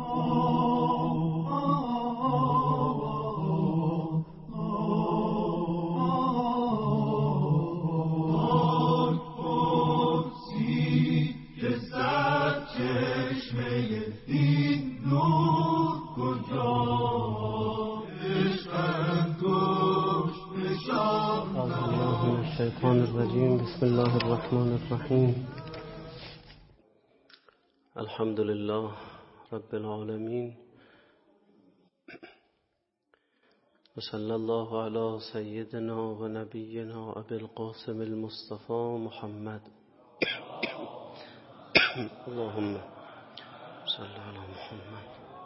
بسم الله الرحمن الرحیم. الحمد لله رب العالمین و صلی الله علی سیدنا و نبینا ابی القاسم المصطفى محمد. اللهم صل علی محمد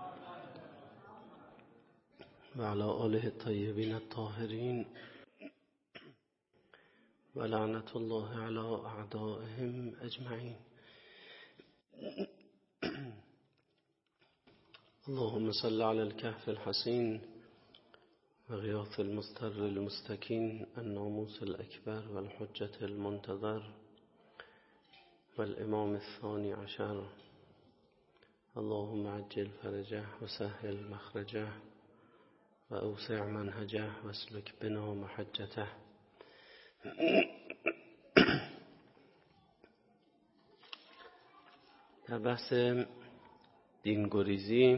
و علی آله الطیبین الطاهرین و لعنت الله علی اعدائهم اجمعین. اللهم صل على الكهف الحسين وغياث المستر المستكين الناموس الأكبر والحجة المنتظر والإمام الثاني عشر. اللهم عجل فرجه وسهل مخرجه وأوسع منهجه واسلك بنا محجته. در بحث دینگریزی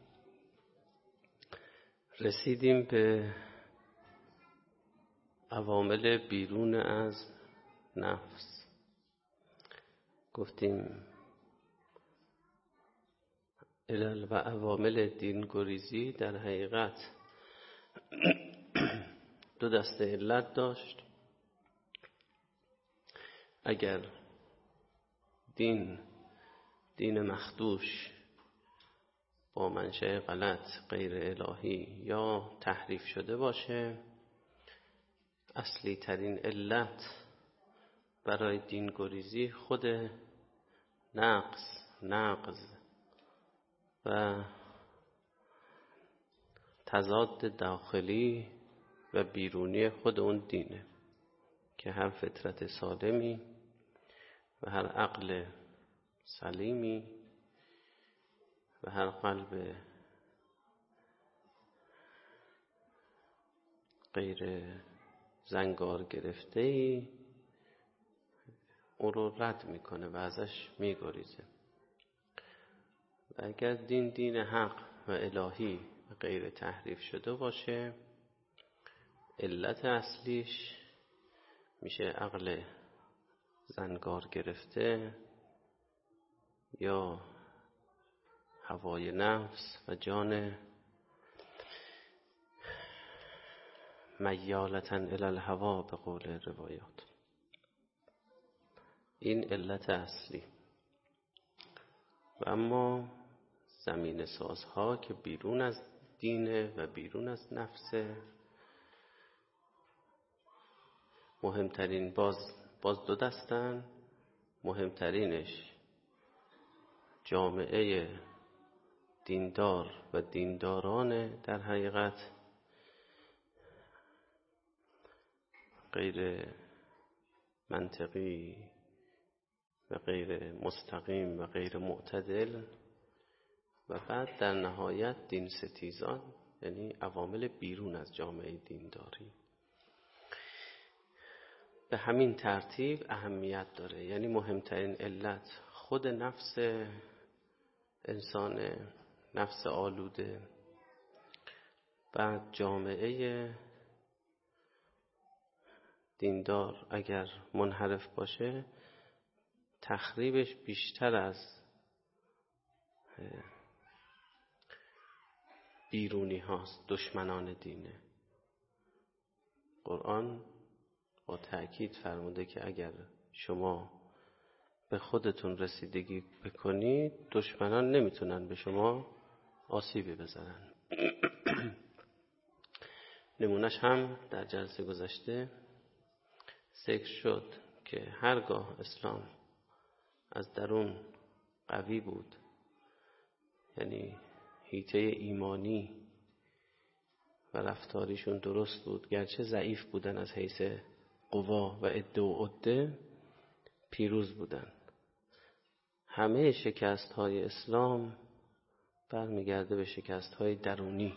رسیدیم به عوامل بیرون از نفس. گفتیم علل و عوامل دینگریزی در حقیقت دو دسته علت داشت. اگر دین مخدوش با منشأ غلط غیر الهی یا تحریف شده باشه، اصلی ترین علت برای دینگریزی خود نقض و تضاد داخلی و بیرونی خود اون دینه که هر فطرت سالمی و هر عقل سلیمی و هر قلب غیر زنگار گرفته‌ای اون رو رد میکنه و ازش میگریزه. و اگر دین حق و الهی و غیر تحریف شده باشه، علت اصلیش میشه عقل زنگار گرفته یا هوای نفس و جان میالة الی الهوا به قول روایات. این علت اصلی. و اما زمین سازها که بیرون از دینه و بیرون از نفسه، مهمترین باز دو دستن. مهمترینش جامعه دیندار و دینداران در حقیقت غیر منطقی و غیر مستقیم و غیر معتدل، و بعد در نهایت دین ستیزان، یعنی عوامل بیرون از جامعه دینداری. به همین ترتیب اهمیت داره. یعنی مهمترین علت خود نفس انسان، نفس آلوده، بعد جامعه دیندار اگر منحرف باشه تخریبش بیشتر از بیرونی هاست، دشمنان دینه. قرآن با تأکید فرموده که اگر شما به خودتون رسیدگی بکنید، دشمنان نمیتونن به شما آسیبی بزنن. نمونش هم در جلسه گذشته ذکر شد که هرگاه اسلام از درون قوی بود، یعنی حیطه ایمانی و رفتاریشون درست بود، گرچه ضعیف بودن از حیث قوا و عده و عده، پیروز بودن. همه شکست های اسلام برمیگرده به شکست‌های درونی.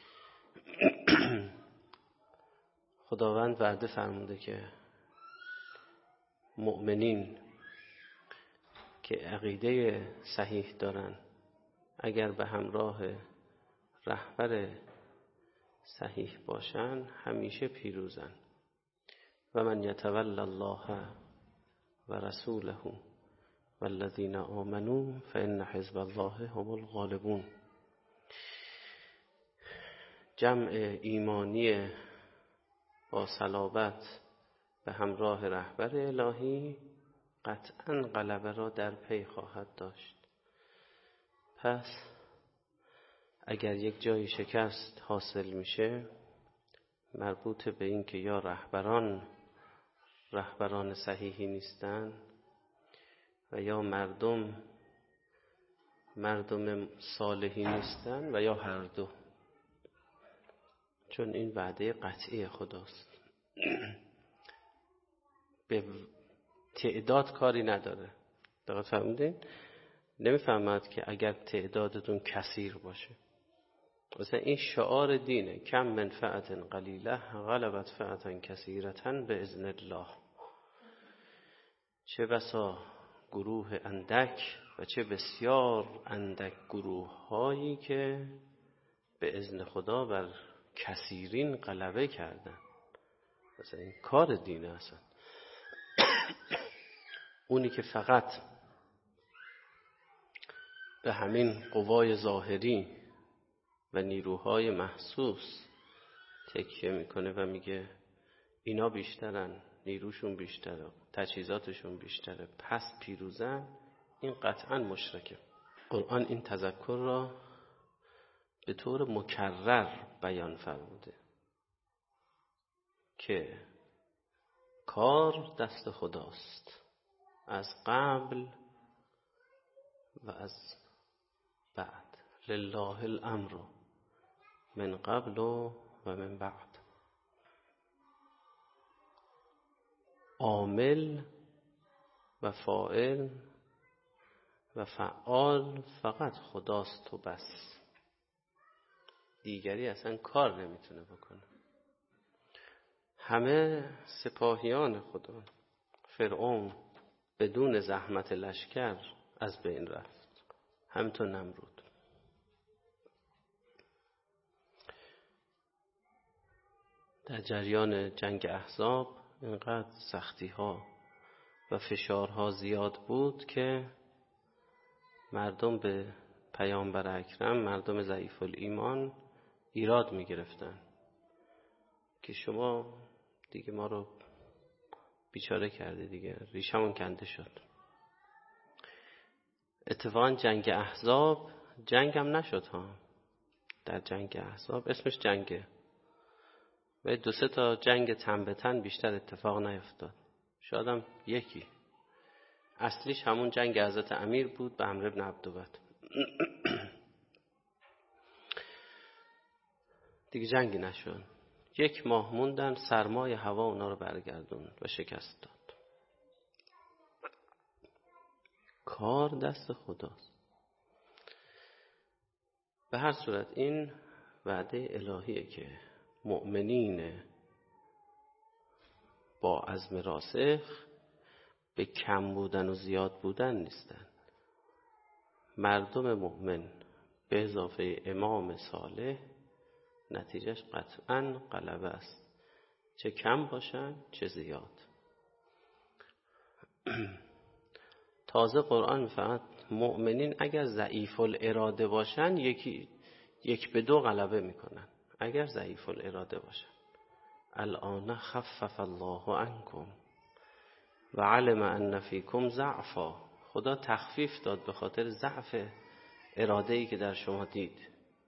خداوند وعده فرموده که مؤمنین که عقیده صحیح دارن اگر به همراه رهبر صحیح باشن همیشه پیروزن. و من یتول الله و رسوله والذین آمنوا فإن حزب الله هم الغالبون. جمع ایمانی با صلابت به همراه رهبر الهی قطعاً غلبه را در پی خواهد داشت. پس اگر یک جای شکست حاصل میشه مربوط به این که یا رهبران صحیحی نیستن و یا مردم صالحی نیستن و یا هر دو، چون این وعده قطعی خداست. به تعداد کاری نداره. دقیق فهمیدین؟ نمیفهمد که اگر تعدادتون کثیر باشه، مثلا این شعار دینه، کم من فئة قلیله غلبت فئة کثیرة باذن الله. چه بسا گروه اندک و چه بسیار اندک گروه هایی که به اذن خدا بر کثیرین غلبه کردن. مثلا این کار دینه اصلا. اونی که فقط به همین قوای ظاهری و نیروهای محسوس تکیه میکنه و میگه اینا بیشترن، نیروشون بیشتره، تجهیزاتشون بیشتره، پس پیروزن، این قطعا مشرکه. قرآن این تذکر را به طور مکرر بیان فرموده که کار دست خداست، از قبل و از بعد. لله الامر من قبل و من بعد. عامل و فاعل و فعال فقط خداست و بس، دیگری اصلا کار نمیتونه بکنه. همه سپاهیان خدا. فرعون بدون زحمت لشکر از بین رفت، همینطور نمرود. در جریان جنگ احزاب اینقدر سختی ها و فشارها زیاد بود که مردم به پیامبر اکرم، مردم ضعیف الایمان ایراد می گرفتن که شما دیگه ما رو بیچاره کردی، دیگه ریشمون کنده شد. اتفاقا جنگ احزاب جنگ هم نشد ها. در جنگ احزاب اسمش جنگه و 2-3 تا جنگ تن به تن بیشتر اتفاق نیفتاد، شاید هم یکی. اصلیش همون جنگ حضرت امیر بود به عمرو بن عبدود. دیگه جنگی نشد. 1 ماه موندن، سرمای هوا اونا رو برگردوند و شکست داد. کار دست خداست. به هر صورت این وعده الهیه که مؤمنین با عزم راسخ به کم بودن و زیاد بودن نیستن. مردم مؤمن به اضافه امام صالح نتیجهش قطعاً غلبه است، چه کم باشن چه زیاد. تازه قرآن فقط مؤمنین اگر ضعیف الاراده باشن 1-2 غلبه میکنن، اگر ضعیف الاراده باشن. الان خفف الله عنکم و علم ان فیکم ضعفا. خدا تخفیف داد به خاطر ضعف اراده‌ای که در شما دید.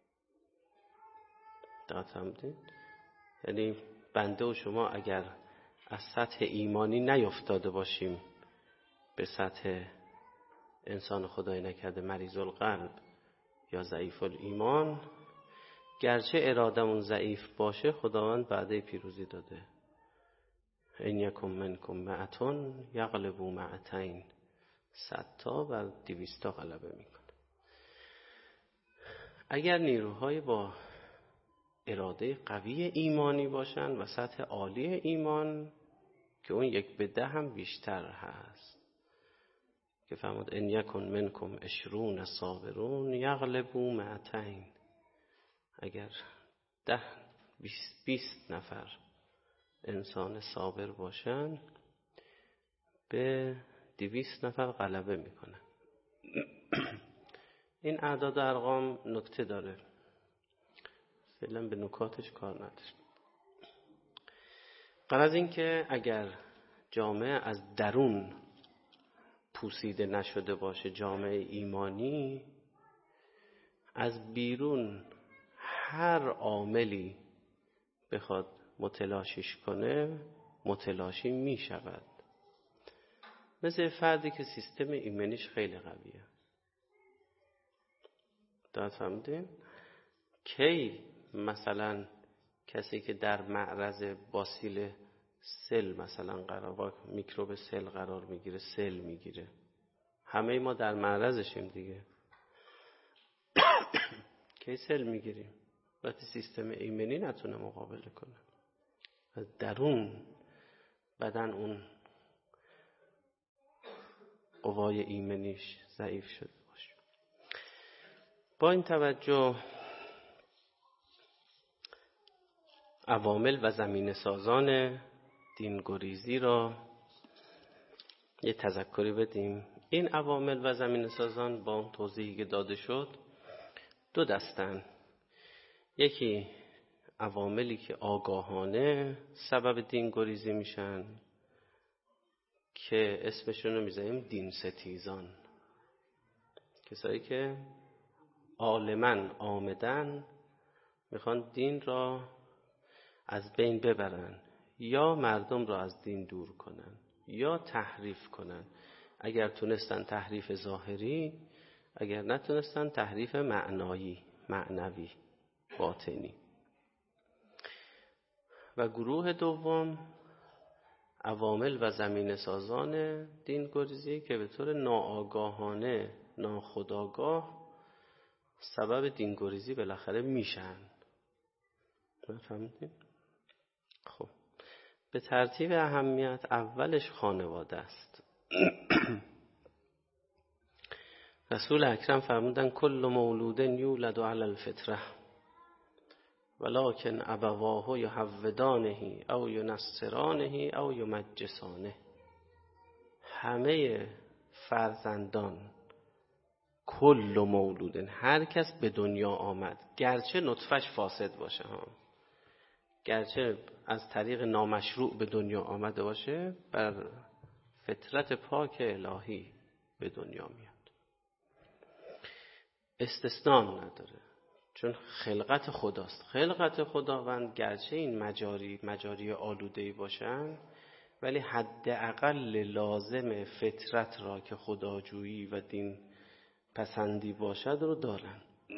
دقت فهمیدید؟ یعنی بنده و شما اگر از سطح ایمانی نیفتاده باشیم به سطح انسان خدای نکرده مریض القلب یا ضعیف الایمان، گرچه ارادمون ضعیف باشه خداوند وعده پیروزی داده. ان یکم منکم مئتون یغلبوا مئتین. 100 تا بر 200 تا غلبه میکنه. اگر نیروهای با اراده قوی ایمانی باشن و سطح عالی ایمان که اون 1:10 هم بیشتر هست که فرمود ان یکن منکم 20 صابرون یغلبوا 200. اگر 20 نفر انسان صابر باشن به 200 نفر غلبه میکنن. این اعداد و ارقام نکته داره، فعلا به نکاتش کار نداشت. غرض این که اگر جامعه از درون پوسیده نشده باشه، جامعه ایمانی، از بیرون هر عاملی بخواد متلاشیش کنه متلاشی می شود. مثل فردی که سیستم ایمنیش خیلی قویه. درست فهمیدین؟ کی مثلا کسی که در معرض باسیل سل مثلا با میکروب سل قرار میگیره، سل میگیره، همه ما در معرضشیم دیگه. کی سل میگیریم؟ وقتی سیستم ایمنی نتونه مقابله کنه، از درون بدن اون قوای ایمنیش ضعیف شده باشه. با این توجه عوامل و زمینه سازان دینگریزی را یه تذکری بدیم. این عوامل و زمینه سازان با اون توضیحی که داده شد 2 دستن. یکی عواملی که آگاهانه سبب دینگریزی میشن که اسمشون رو میذاریم دین ستیزان، کسایی که عالماً آمدن میخوان دین را از بین ببرن یا مردم را از دین دور کنن یا تحریف کنن. اگر تونستن تحریف ظاهری، اگر نتونستن تحریف معنوی باطنی. و گروه دوم عوامل و زمینه سازان دینگریزی که به طور ناآگاهانه ناخودآگاه سبب دینگریزی بالاخره میشن. فهمیدین؟ خب به ترتیب اهمیت اولش خانواده است. رسول اکرم فرمودن کل مولود یولد علی الفطره ولکن ابواه یهودانه او ینصرانه او یمجسانه. همه فرزندان، کل مولود، هر کس به دنیا آمد گرچه نطفش فاسد باشه، گرچه از طریق نامشروع به دنیا آمده باشه، بر فطرت پاک الهی به دنیا میاد. استثناء نداره، چون خلقت خداست. خلقت خداوند گرچه این مجاری آلوده‌ای باشن، ولی حداقل لازم فطرت را که خداجویی و دین پسندی باشد رو دارن.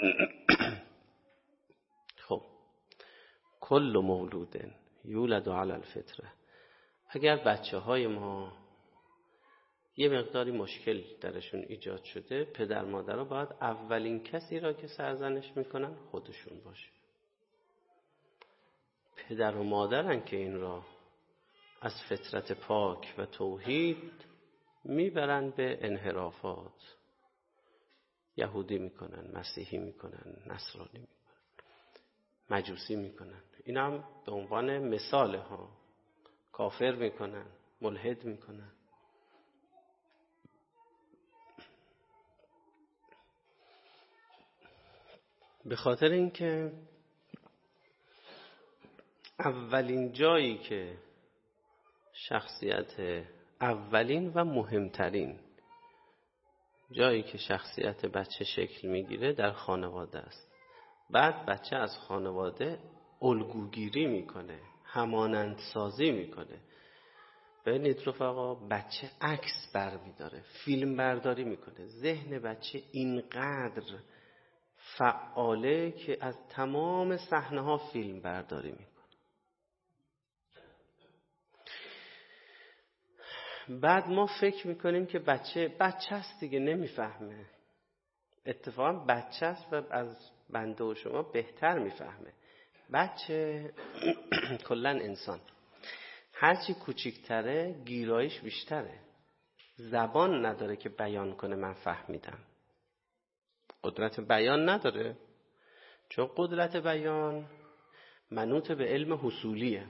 خب کل مولود یولد علی الفطره. اگر بچه های ما یه مقداری مشکل درشون ایجاد شده، پدر مادرها باید اولین کسی را که سرزنش میکنن خودشون باشه. پدر و مادرن که این را از فطرت پاک و توحید میبرن به انحرافات، یهودی میکنن، مسیحی میکنن، نصرانی میکنن، مجوسی میکنن. این هم به عنوان مثال ها. کافر میکنن، ملحد میکنن. به خاطر اینکه اولین جایی که شخصیت، اولین و مهمترین جایی که شخصیت بچه شکل میگیره در خانواده است. بعد بچه از خانواده الگوگیری میکنه، همانندسازی میکنه. ببینید رفقا، بچه عکس برمیداره، فیلم برداری میکنه. ذهن بچه اینقدر فعاله که از تمام صحنه ها فیلم برداری میکنه. بعد ما فکر میکنیم که بچه است دیگه، نمیفهمه. اتفاقا بچه است و از بنده و شما بهتر میفهمه. بچه کلا انسان هرچی کوچیکتره گیرایش بیشتره، زبان نداره که بیان کنه من فهمیدم، قدرت بیان نداره، چون قدرت بیان منوط به علم حصولیه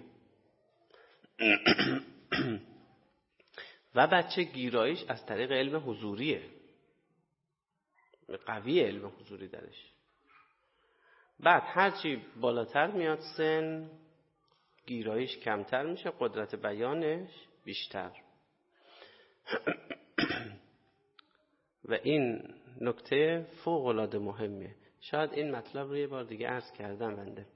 و بچه گیرایش از طریق علم حضوریه، قوی علم حضوری درش. بعد هرچی بالاتر میاد سن گیرایش کمتر میشه، قدرت بیانش بیشتر. و این نکته فوق العاده مهمه. شاید این مطلب رو یه بار دیگه عرض کردم بنده.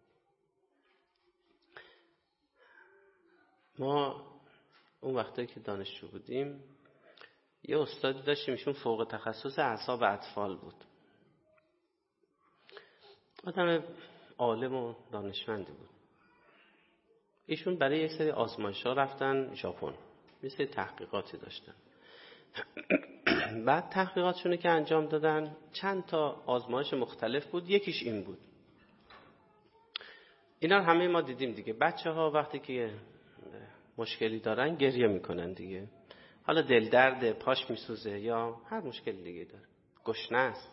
ما اون وقتایی که دانشجو بودیم یه استادی داشتیم، ایشون فوق تخصص اعصاب اطفال بود. آدم عالم و دانشمندی بود. ایشون برای یک سری آزمایش‌ها رفتن ژاپن، یه سری تحقیقاتی داشتن. بعد تحقیقاتشون که انجام دادن چند تا آزمایش مختلف بود. یکیش این بود، اینا همه ما دیدیم دیگه، بچه‌ها وقتی که مشکلی دارن گریه میکنن دیگه، حالا دل درد، پاش میسوزه یا هر مشکل دیگه داره، گشنه است.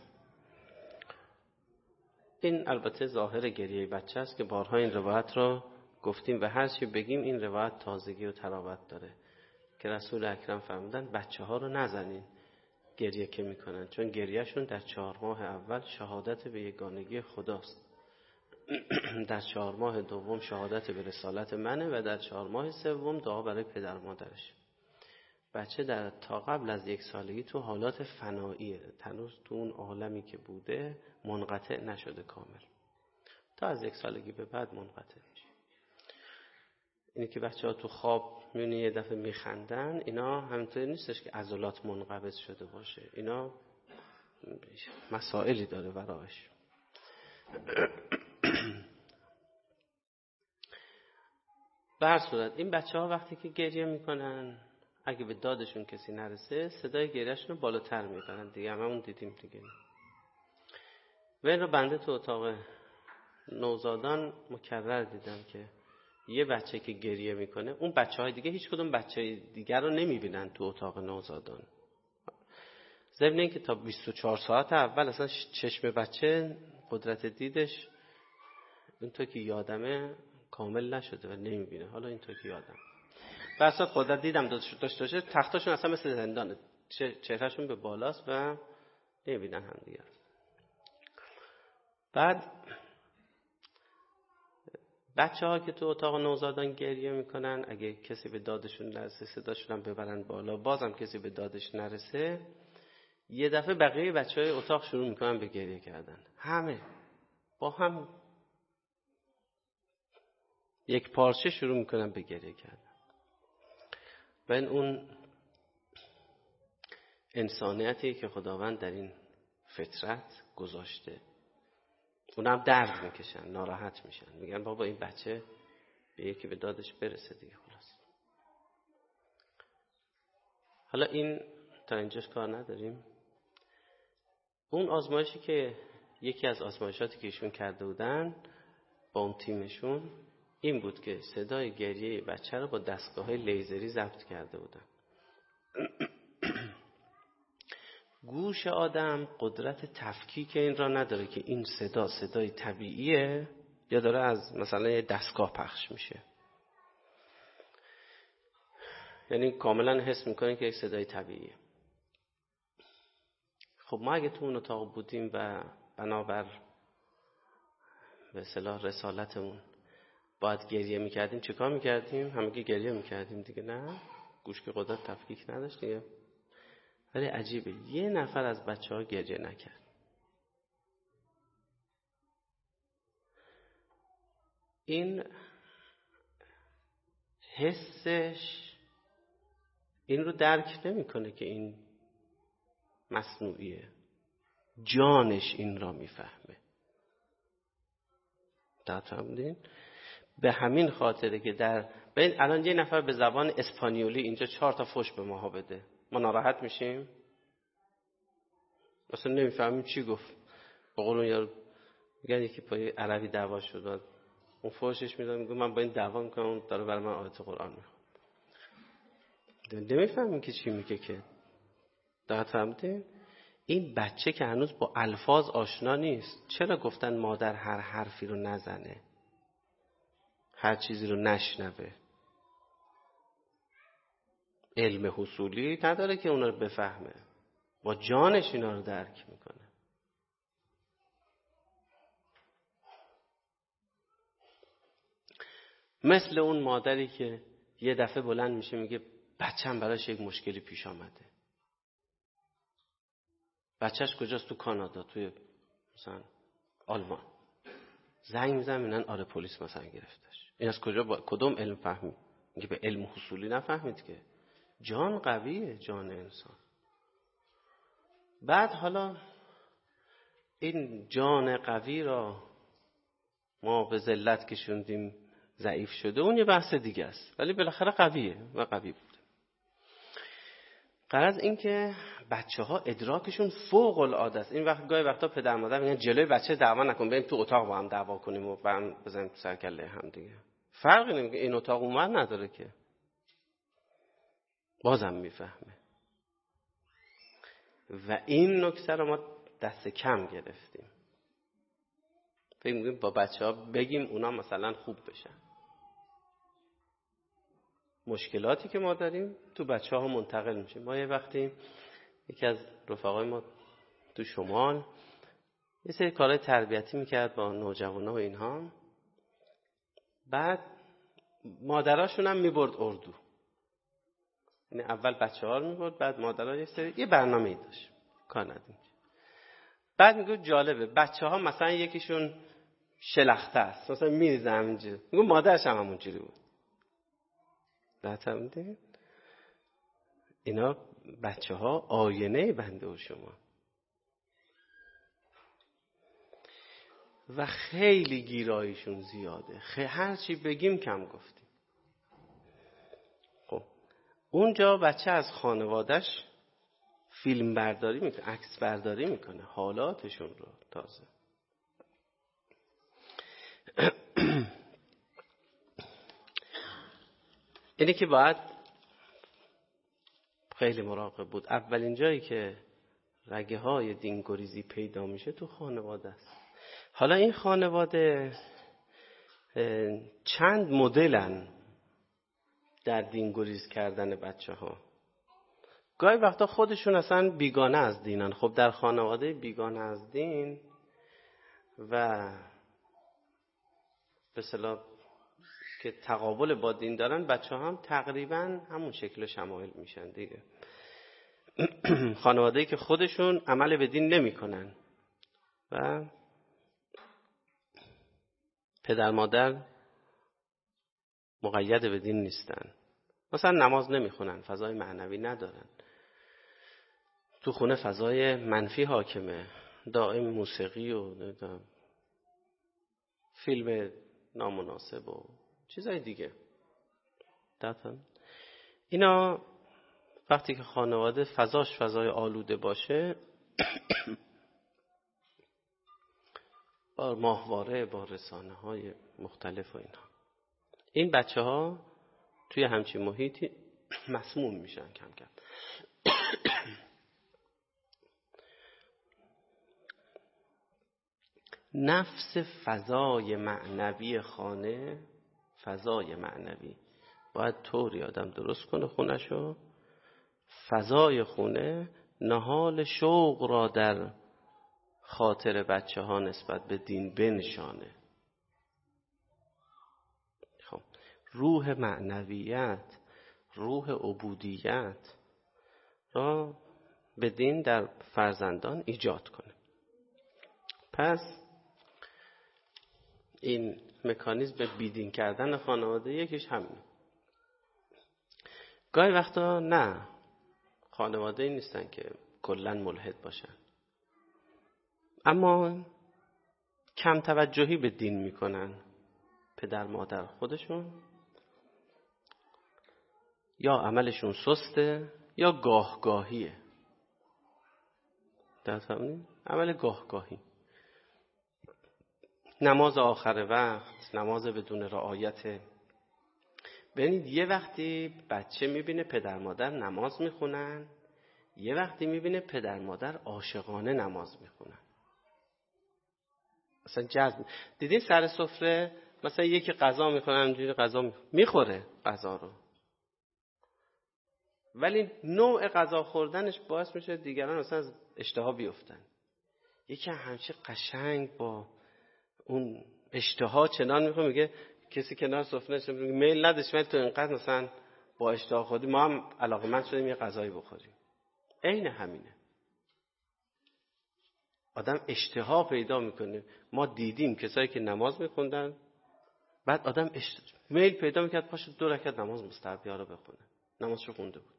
این البته ظاهر گریه بچه است که بارها این روایت رو گفتیم و هر چی بگیم این روایت تازگی و تراوت داره که رسول اکرم فرمودن بچه ها رو نزنین گریه که میکنن، چون گریهشون در 4 ماه اول شهادت به یگانگی خداست، در 4 ماه دوم شهادت به رسالت منه و در 4 ماه سوم دعا برای پدر مادرش. بچه در تا قبل از 1 سالگی تو حالات فناییه، هنوز تو اون عالمی که بوده منقطع نشده کامل، تا از 1 سالگی به بعد منقطع میشه. اینی که بچه‌ها تو خواب میونه یه دفعه میخندن، اینا همینطوری نیستش که عضلات منقبض شده باشه، اینا مسائلی داره وراش. به هر صورت این بچه‌ها وقتی که گریه میکنن اگه به دادشون کسی نرسه صدای گریهشون رو بالاتر میبرن دیگه، همون دیدیم دیگه. و این رو بنده تو اتاق نوزادان مکرر دیدم که یه بچه که گریه میکنه اون بچه‌های دیگه هیچ کدوم بچه دیگر رو نمیبینن تو اتاق نوزادان، ضمن این که تا 24 ساعت اول اصلا چشم بچه قدرت دیدش اینطور که یادمه کامل نشده و نمیبینه. حالا اینطور که یادم بسات قدرت دیدم داشته باشه، تختاشون اصلا مثل زندانه، چهرهشون به بالاست و نمیبینن هم دیگر. بعد بچه ها که تو اتاق نوزادان گریه میکنن اگه کسی به دادشون نرسه صداشون هم ببرن بالا، بازم کسی به دادش نرسه، یه دفعه بقیه بچه های اتاق شروع میکنن به گریه کردن، همه با هم یک پارچه شروع میکنن به گریه کردن. و این اون انسانیتی که خداوند در این فطرت گذاشته، اونم درد میکشن، ناراحت میشن، میگن بابا این بچه به یکی به دادش برسه دیگه خلاص. حالا این تا اینجاش کار نداریم. اون آزمایشی که یکی از آزمایشاتی که ایشون کرده بودن با اون تیمشون این بود که صدای گریه بچه رو با دستگاه‌های لیزری ضبط کرده بودن. گوش آدم قدرت تفکیک این را نداره که این صدای طبیعیه یا داره از مثلا یه دستگاه پخش میشه، یعنی کاملا حس میکنه که یک صدای طبیعیه. خب ما اگه تو اون اتاق بودیم و بنابر به اصطلاح رسالتمون باید گریه میکردیم چیکار میکردیم؟ همگی گریه میکردیم دیگه، نه؟ گوش که قدرت تفکیک نداشت دیگه. ولی عجیبه یه نفر از بچه‌ها گریه نکرد. این حسش این رو درک نمیکنه که این مصنوعیه، جانش این را میفهمه. فهمیدین؟ به همین خاطره که در ببین الان یه نفر به زبان اسپانیولی اینجا 4 تا فحش به ماها بده، ما ناراحت میشیم؟ اصلا نمیفهمیم چی گفت. با قول اون یارو میگن یکی پای عربی دعوا شد، اون فوشش میداد، میگه من با این دعوا میکنم، اون داره برای من آیت قرآن میخونه. نمیفهمیم که چی میگه که. دقیق فهمیدین؟ این بچه که هنوز با الفاظ آشنا نیست، چرا گفتن مادر هر حرفی رو نزنه، هر چیزی رو نشنوه؟ علم حصولی نداره که اونا رو بفهمه، با جانش اینا رو درک میکنه. مثل اون مادری که یه دفعه بلند میشه میگه بچه‌م براش یک مشکلی پیش آمده. بچهش کجاست؟ تو کانادا، توی مثلا آلمان. زنگ میزنن میگن آره پلیس مثلا گرفتش. این از کجا کدوم علم فهمید؟ میگه به علم حصولی نفهمید که. جان قویه، جان انسان. بعد حالا این جان قوی را ما به ذلت کشوندیم، ضعیف شده، اون یه بحث دیگه است، ولی بالاخره قویه و قوی بود. غرض این که بچه‌ها ادراکشون فوق العاده است. این وقت گاهی وقتا پدر مادر میگن جلوی بچه دعوا نکن، بریم تو اتاق با هم دعوا کنیم و با هم بزنیم تو سر کله هم دیگه. فرقی نمیکنه، این اتاق اونور نداره که. بازم میفهمه. و این نکته رو ما دست کم گرفتیم. فکر می‌کنیم با بچه‌ها بگیم اونا مثلا خوب بشن. مشکلاتی که ما داریم تو بچه‌ها منتقل میشه. ما یه وقتی یکی از رفقای ما تو شمال یه سری کارهای تربیتی میکرد با نوجوانا و اینها، بعد مادراشون هم میبرد اردو. یعنی اول بچه‌ها رو میبرد، بعد مادرها یه برنامه‌ای داشت، کار ندیم. بعد میگه جالبه بچه‌ها مثلا یکیشون شلخته است، مثلا میریزه همینجوری، میگه مادرش هم همونجوری بود. فهمیدین؟ اینا بچه‌ها آینه بنده و شما. و خیلی گیراییشون زیاده، هر چی بگیم کم گفتیم. خب اونجا بچه از خانواده‌اش فیلم برداری میکنه، عکس برداری میکنه، حالاتشون رو. تازه اینه که باید خیلی مراقب بود. اولین جایی که رگه های دینگریزی پیدا میشه تو خانواده است. حالا این خانواده چند مدلن در دینگریز کردن بچه ها. گاهی وقتا خودشون اصلا بیگانه از دینن. خب در خانواده بیگانه از دین و به اصطلاح که تقابل با دین دارن، بچه ها هم تقریبا همون شکل شمایل میشن دیگه. خانواده‌ای که خودشون عمل به دین نمی کنن و پدر مادر مقید به دین نیستن، مثلا نماز نمیخونن، فضای معنوی ندارن، تو خونه فضای منفی حاکمه، دائم موسیقی و فیلم نامناسب و چیزای دیگه. اینا وقتی که خانواده فضاش فضای آلوده باشه، با ماهواره، با رسانه های مختلف و اینها، این بچه ها توی همچین محیطی مسموم میشن کم کم. نفس فضای معنوی خانه، فضای معنوی باید طوری آدم درست کنه خونه‌شو، فضای خونه نهال شوق را در خاطر بچه ها نسبت به دین بنشانه. خب روح معنویت، روح عبودیت را به دین در فرزندان ایجاد کنه. پس این مکانیزم بیدین کردن خانواده یکیش همین. گاهی وقتا نه، خانواده نیستن که کلن ملحد باشن، اما کم توجهی به دین میکنن. پدر مادر خودشون یا عملشون سسته یا گاهگاهیه. درست عمل گاهگاهی. نماز آخر وقت، نماز بدون رعایت. ببینید یه وقتی بچه میبینه پدر مادر نماز میخونن، یه وقتی میبینه پدر مادر عاشقانه نماز میخونن. مثلا جذب دیدین سر سفره مثلا یکی غذا میخوره، همینجوری غذا میخوره غذا رو، ولی نوع غذا خوردنش باعث میشه دیگران مثلا از اشتها بیفتن. یکی همچین قشنگ با اون اشتها چنان میخوره، میگه کسی کنار سفره نشه میگه میل نداشت ولی تو اینقدر مثلا با اشتها خودی ما هم علاقمند شدیم یه غذایی بخوریم. عین همینه، آدم اشتها پیدا میکنه. ما دیدیم کسایی که نماز میخوندن، بعد آدم میل پیدا میکرد پاشه 2 رکعت نماز مستحبی‌ها رو بخونه، نمازشو خونده بود.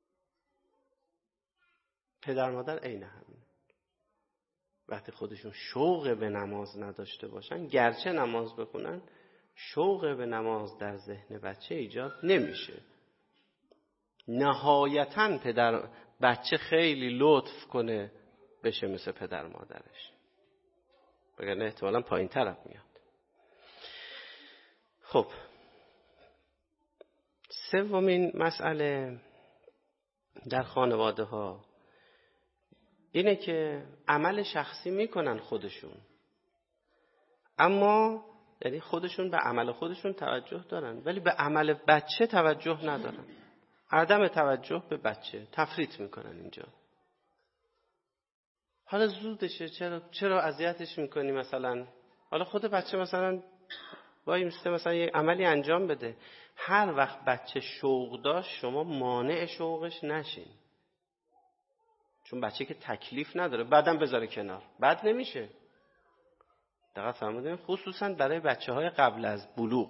پدر مادر عین همین. وقتی خودشون شوق به نماز نداشته باشن، گرچه نماز بخونن، شوق به نماز در ذهن بچه ایجاد نمیشه. نهایتاً بچه خیلی لطف کنه بشه مثل پدر مادرش، بگرنه احتمالاً پایین طرف میاد. خب سومین مسئله در خانواده ها اینه که عمل شخصی میکنن خودشون، اما یعنی خودشون به عمل خودشون توجه دارن ولی به عمل بچه توجه ندارن. عدم توجه به بچه، تفریط میکنن اینجا. حالا زودشه، چرا اذیتش میکنی؟ مثلا حالا خود بچه مثلا وای میسته مثلا یه عملی انجام بده، هر وقت بچه شوق داشت شما مانع شوقش نشین، چون بچه که تکلیف نداره بعدم بذاره کنار، بد نمیشه. دقیق فرمودین؟ خصوصا برای بچه‌های قبل از بلوغ.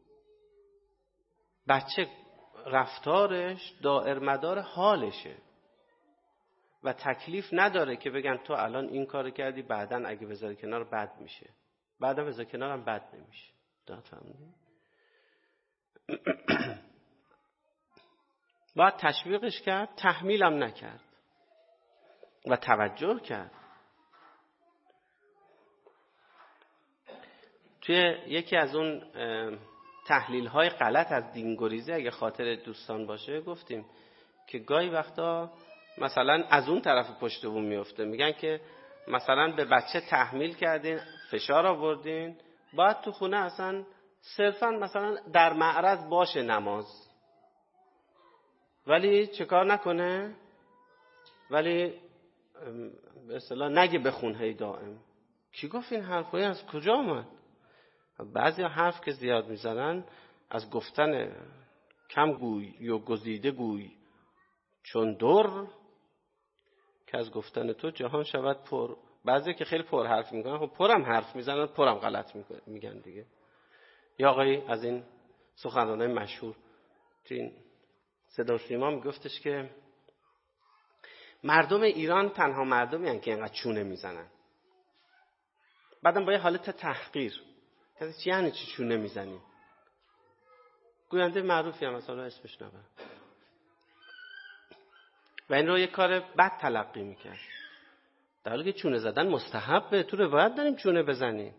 بچه رفتارش دائر مدار حالشه و تکلیف نداره که بگن تو الان این کارو کردی بعدن اگه بذاری کنار بد میشه، بعدم بذاری کنارم بد نمیشه. دقیق فرمودین؟ باید تشویقش کرد، تحمیلم نکرد و توجه کرد. توی یکی از اون تحلیل‌های غلط از دینگریزی اگه خاطر دوستان باشه گفتیم که گاهی وقتا مثلا از اون طرف پشت بوم میفته، میگن که مثلا به بچه تحمیل کردین، فشار آوردین، باید تو خونه اصلا صرفا مثلا در معرض باشه نماز، ولی چه کار نکنه، ولی به اصطلاح نگه بخون هی دائم. کی گفت این حرفایی از کجا آمد؟ بعضی حرف که زیاد میزنن از گفتن کم گوی یا گزیده گوی چون در که از گفتن تو جهان شود پر. بعضی که خیلی پر حرف میکنن، خب پرم حرف میزنن، پرم غلط میگن دیگه. یا آقایی از این سخنرانای مشهور تو این صدا و سیما میگفتش که مردم ایران تنها مردمی هستند که اینقدر چونه میزنن. بعدم با یه حالت تحقیر، چی یعنی چی چونه میزنی؟ گوینده معروفی هم مثلا اسمش نبرم و این رو یه کار بد تلقی میکرد، در حالی که چونه زدن مستحبه. تو روایت داریم چونه بزنیم.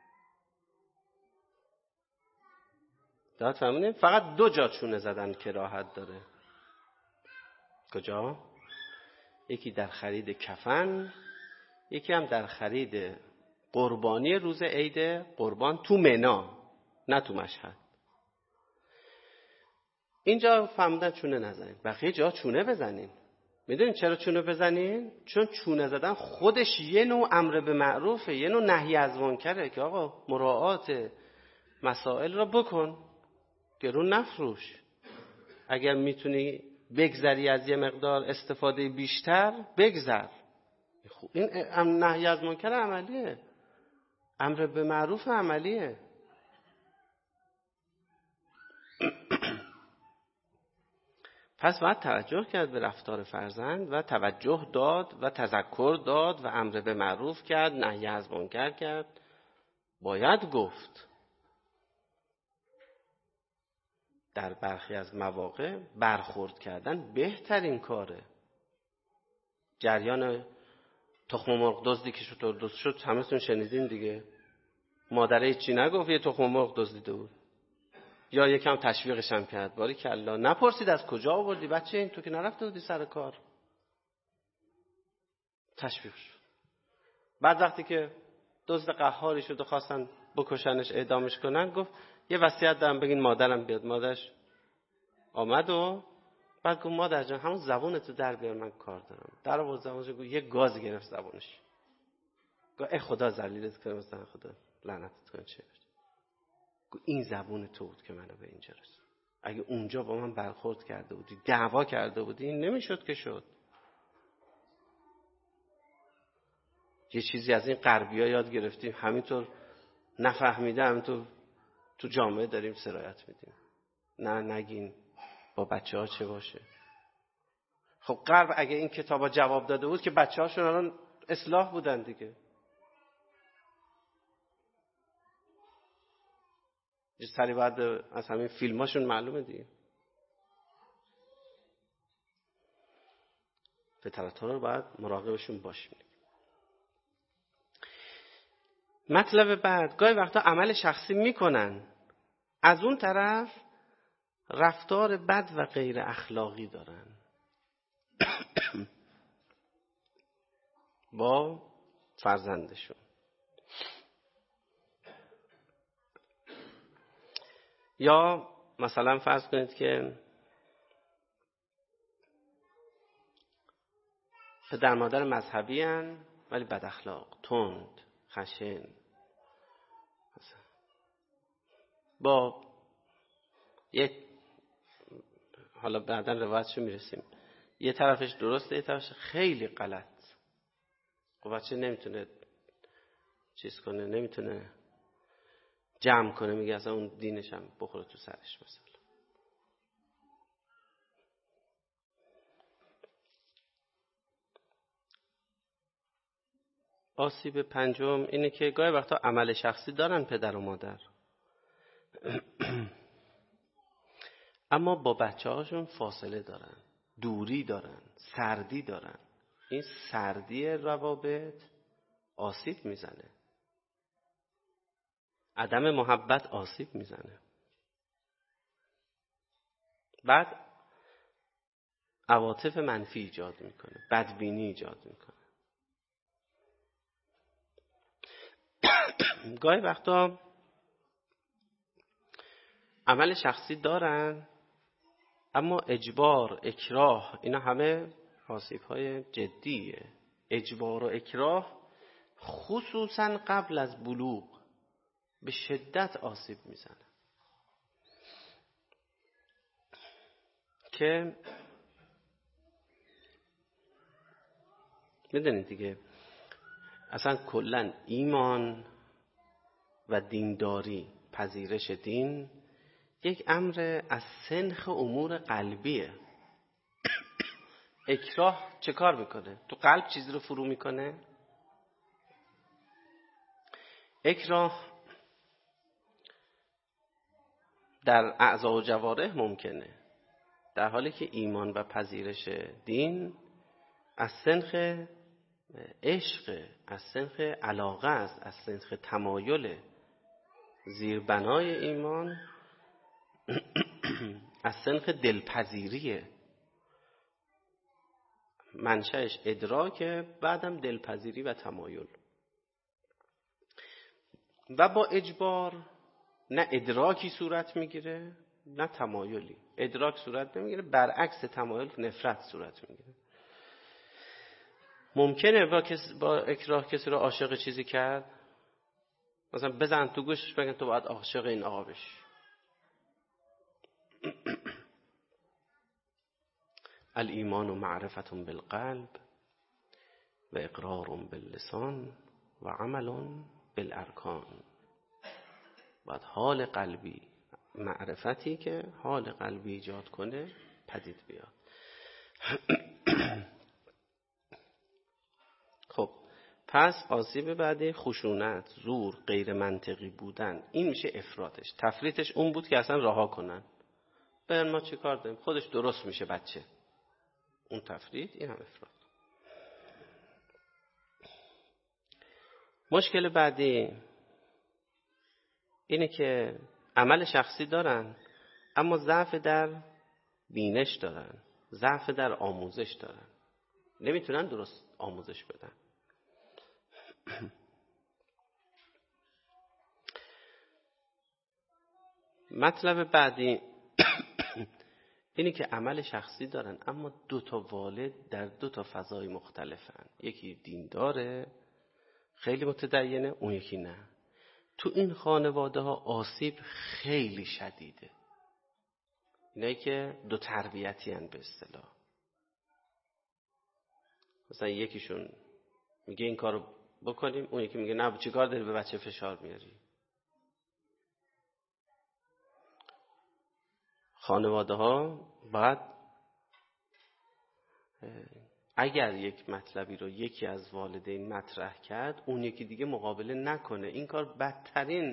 داد فهمونیم فقط 2 جا چونه زدن کراهت داره. کجا؟ یکی در خرید کفن، یکی هم در خرید قربانی روز عید قربان تو منا، نه تو مشهد. اینجا فهمیدن چونه نزنین، بقیه جا چونه بزنین. میدونین چرا چونه بزنین؟ چون چونه زدن خودش یه نوع امر به معروفه، یه نوع نهی از منکره که آقا مراعات مسائل را بکن، گرون نفروش. اگر میتونی بگذری از یه مقدار استفاده بیشتر بگذر. این نهی از منکر عملیه، امر به معروف عملیه. پس باید توجه کرد به رفتار فرزند و توجه داد و تذکر داد و امر به معروف کرد، نهی از منکر کرد. باید گفت. در برخی از مواقع برخورد کردن بهترین کاره. جریان تخم مرغ دزدی که شطور دزد شد همه‌تون شنیدین دیگه. مادره چی نگفت، یه تخم مرغ دزدیده بود. یا یکم تشویقش هم کرد. باریکلا. نپرسید از کجا آوردی بچه، این تو که نرفته بودی سر کار. تشویق شد. بعد وقتی که دزد قهاری شد و خواستن بکشنش اعدامش کنن، گفت یه وصیت دارم بگین مادرم بیاد. مادرش آمد و بعد گفت مادر جان همون زبونتو در بیار من کار دارم. در آورد زبونش، گفت یه گاز گرفت زبونش. گفت ای خدا ذلیلت کنه، مثلا خدا لعنتت کنه. چه گفت این زبون تو بود که منو به اینجا رسوند. اگه اونجا با من برخورد کرده بودی، دعوا کرده بودی، این نمیشد که شد. یه چیزی از این غربی‌ها یاد گرفتیم، همینطور نفهمیده، همینطور تو جامعه داریم سرایت میدیم. نه نگین با بچه‌ها چه باشه. خب غرب اگه این کتابا جواب داده بود که بچه‌هاشون الان اصلاح بودن دیگه. یه سری بعد از همین فیلماشون معلومه دیگه. فطرت‌ها رو باید مراقبشون باشیم. مطلب بعد، گاهی وقتا عمل شخصی میکنن، از اون طرف رفتار بد و غیر اخلاقی دارن با فرزندشون. یا مثلا فرض کنید که پدر مادر مذهبی هن ولی بد اخلاق، تند، خشن. با یک، حالا بعدا روایتشو میرسیم، یه طرفش درسته یه طرفش خیلی غلط. خب بچه نمیتونه چیز کنه، نمیتونه جمع کنه، میگه اصلا اون دینش هم بخوره تو سرش. مثلا آسیب پنجم اینه که گاهی وقتا عمل شخصی دارن پدر و مادر اما با بچه هاشون فاصله دارن، دوری دارن، سردی دارن. این سردی روابط آسیب میزنه، عدم محبت آسیب میزنه. بعد عواطف منفی ایجاد میکنه، بدبینی ایجاد میکنه. گاهی وقتا عمل شخصی دارن اما اجبار، اکراه، اینا همه آسیب‌های جدیه. اجبار و اکراه خصوصا قبل از بلوغ به شدت آسیب میزنه. که میدونید دیگه اصلا کلا ایمان و دینداری، پذیرش دین یک امر از سنخ امور قلبیه. اکراه چه کار میکنه؟ تو قلب چیزی رو فرو میکنه. اکراه در اعضا و جوارح ممکنه، در حالی که ایمان و پذیرش دین از سنخ عشق، از سنخ علاقه است، از سنخ تمایل. زیربنای ایمان از سنخ دلپذیریه، منشأش ادراک، بعدم دلپذیری و تمایل. و با اجبار نه ادراکی صورت میگیره نه تمایلی. ادراک صورت نمیگیره، برعکس تمایل نفرت صورت میگیره. ممکنه با اکراه کسی رو عاشق چیزی کرد، مثلا بزن تو گوشش بگن تو باید عاشق این آقا بشی. الایمان معرفت بالقلب و اقرار باللسان و عمل بالارکان. باید حال قلبی، معرفتی که حال قلبی ایجاد کنه پدید بیاد. خب پس آسیب بعدی خشونت، زور، غیر منطقی بودن، این میشه افراطش. تفریطش اون بود که اصلا رها کنن، برن ما چه کار داریم، خودش درست میشه بچه. اون تفریط، این هم افراط. مشکل بعدی اینه که عمل شخصی دارن اما ضعف در بینش دارن، ضعف در آموزش دارن، نمیتونن درست آموزش بدن. مطلب بعدی اینی که عمل شخصی دارن اما 2 والد در 2 فضای مختلفن. یکی دینداره خیلی متدینه، اون یکی نه. تو این خانواده ها آسیب خیلی شدیده. اینایی که 2 تربیتی هن به اصطلاح. مثلا یکیشون میگه این کارو بکنیم، اون یکی میگه نه چیکار داری به بچه فشار میاری. خانواده ها باید اگر یک مطلبی رو یکی از والدین مطرح کرد اون یکی دیگه مقابله نکنه. این کار بدترین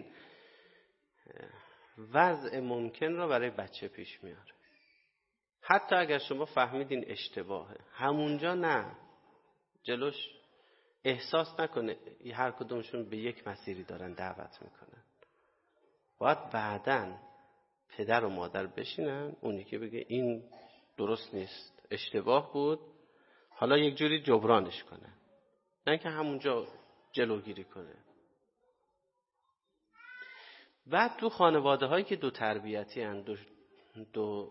وضع ممکن رو برای بچه پیش میاره. حتی اگر شما فهمیدین اشتباهه، همونجا نه، جلوش احساس نکنه هر کدومشون به یک مسیری دارن دعوت میکنن. باید بعداً پدر و مادر بشینن، اون یکی بگه این درست نیست، اشتباه بود، حالا یک جوری جبرانش کنه، نه که همونجا جلوگیری کنه. بعد تو خانواده هایی که 2 تربیتی هن، دو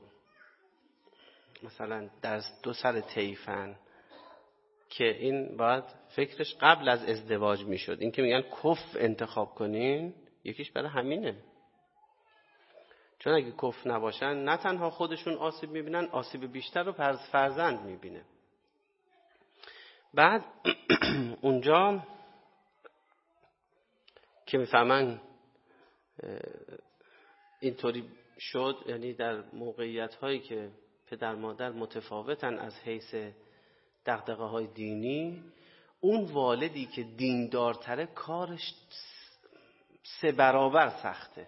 مثلا در 2 سر طیفن، که این باید فکرش قبل از ازدواج میشد. این که میگن کف انتخاب کنین، یکیش برای همینه. چون اگه کف نباشن نه تنها خودشون آسیب میبینن، آسیب بیشتر رو فرزند میبینه. بعد اونجا که میفهمن اینطوری شد، یعنی در موقعیت هایی که پدر مادر متفاوتن از حیث دغدغه های دینی، اون والدی که دیندارتره کارش 3 برابر سخته.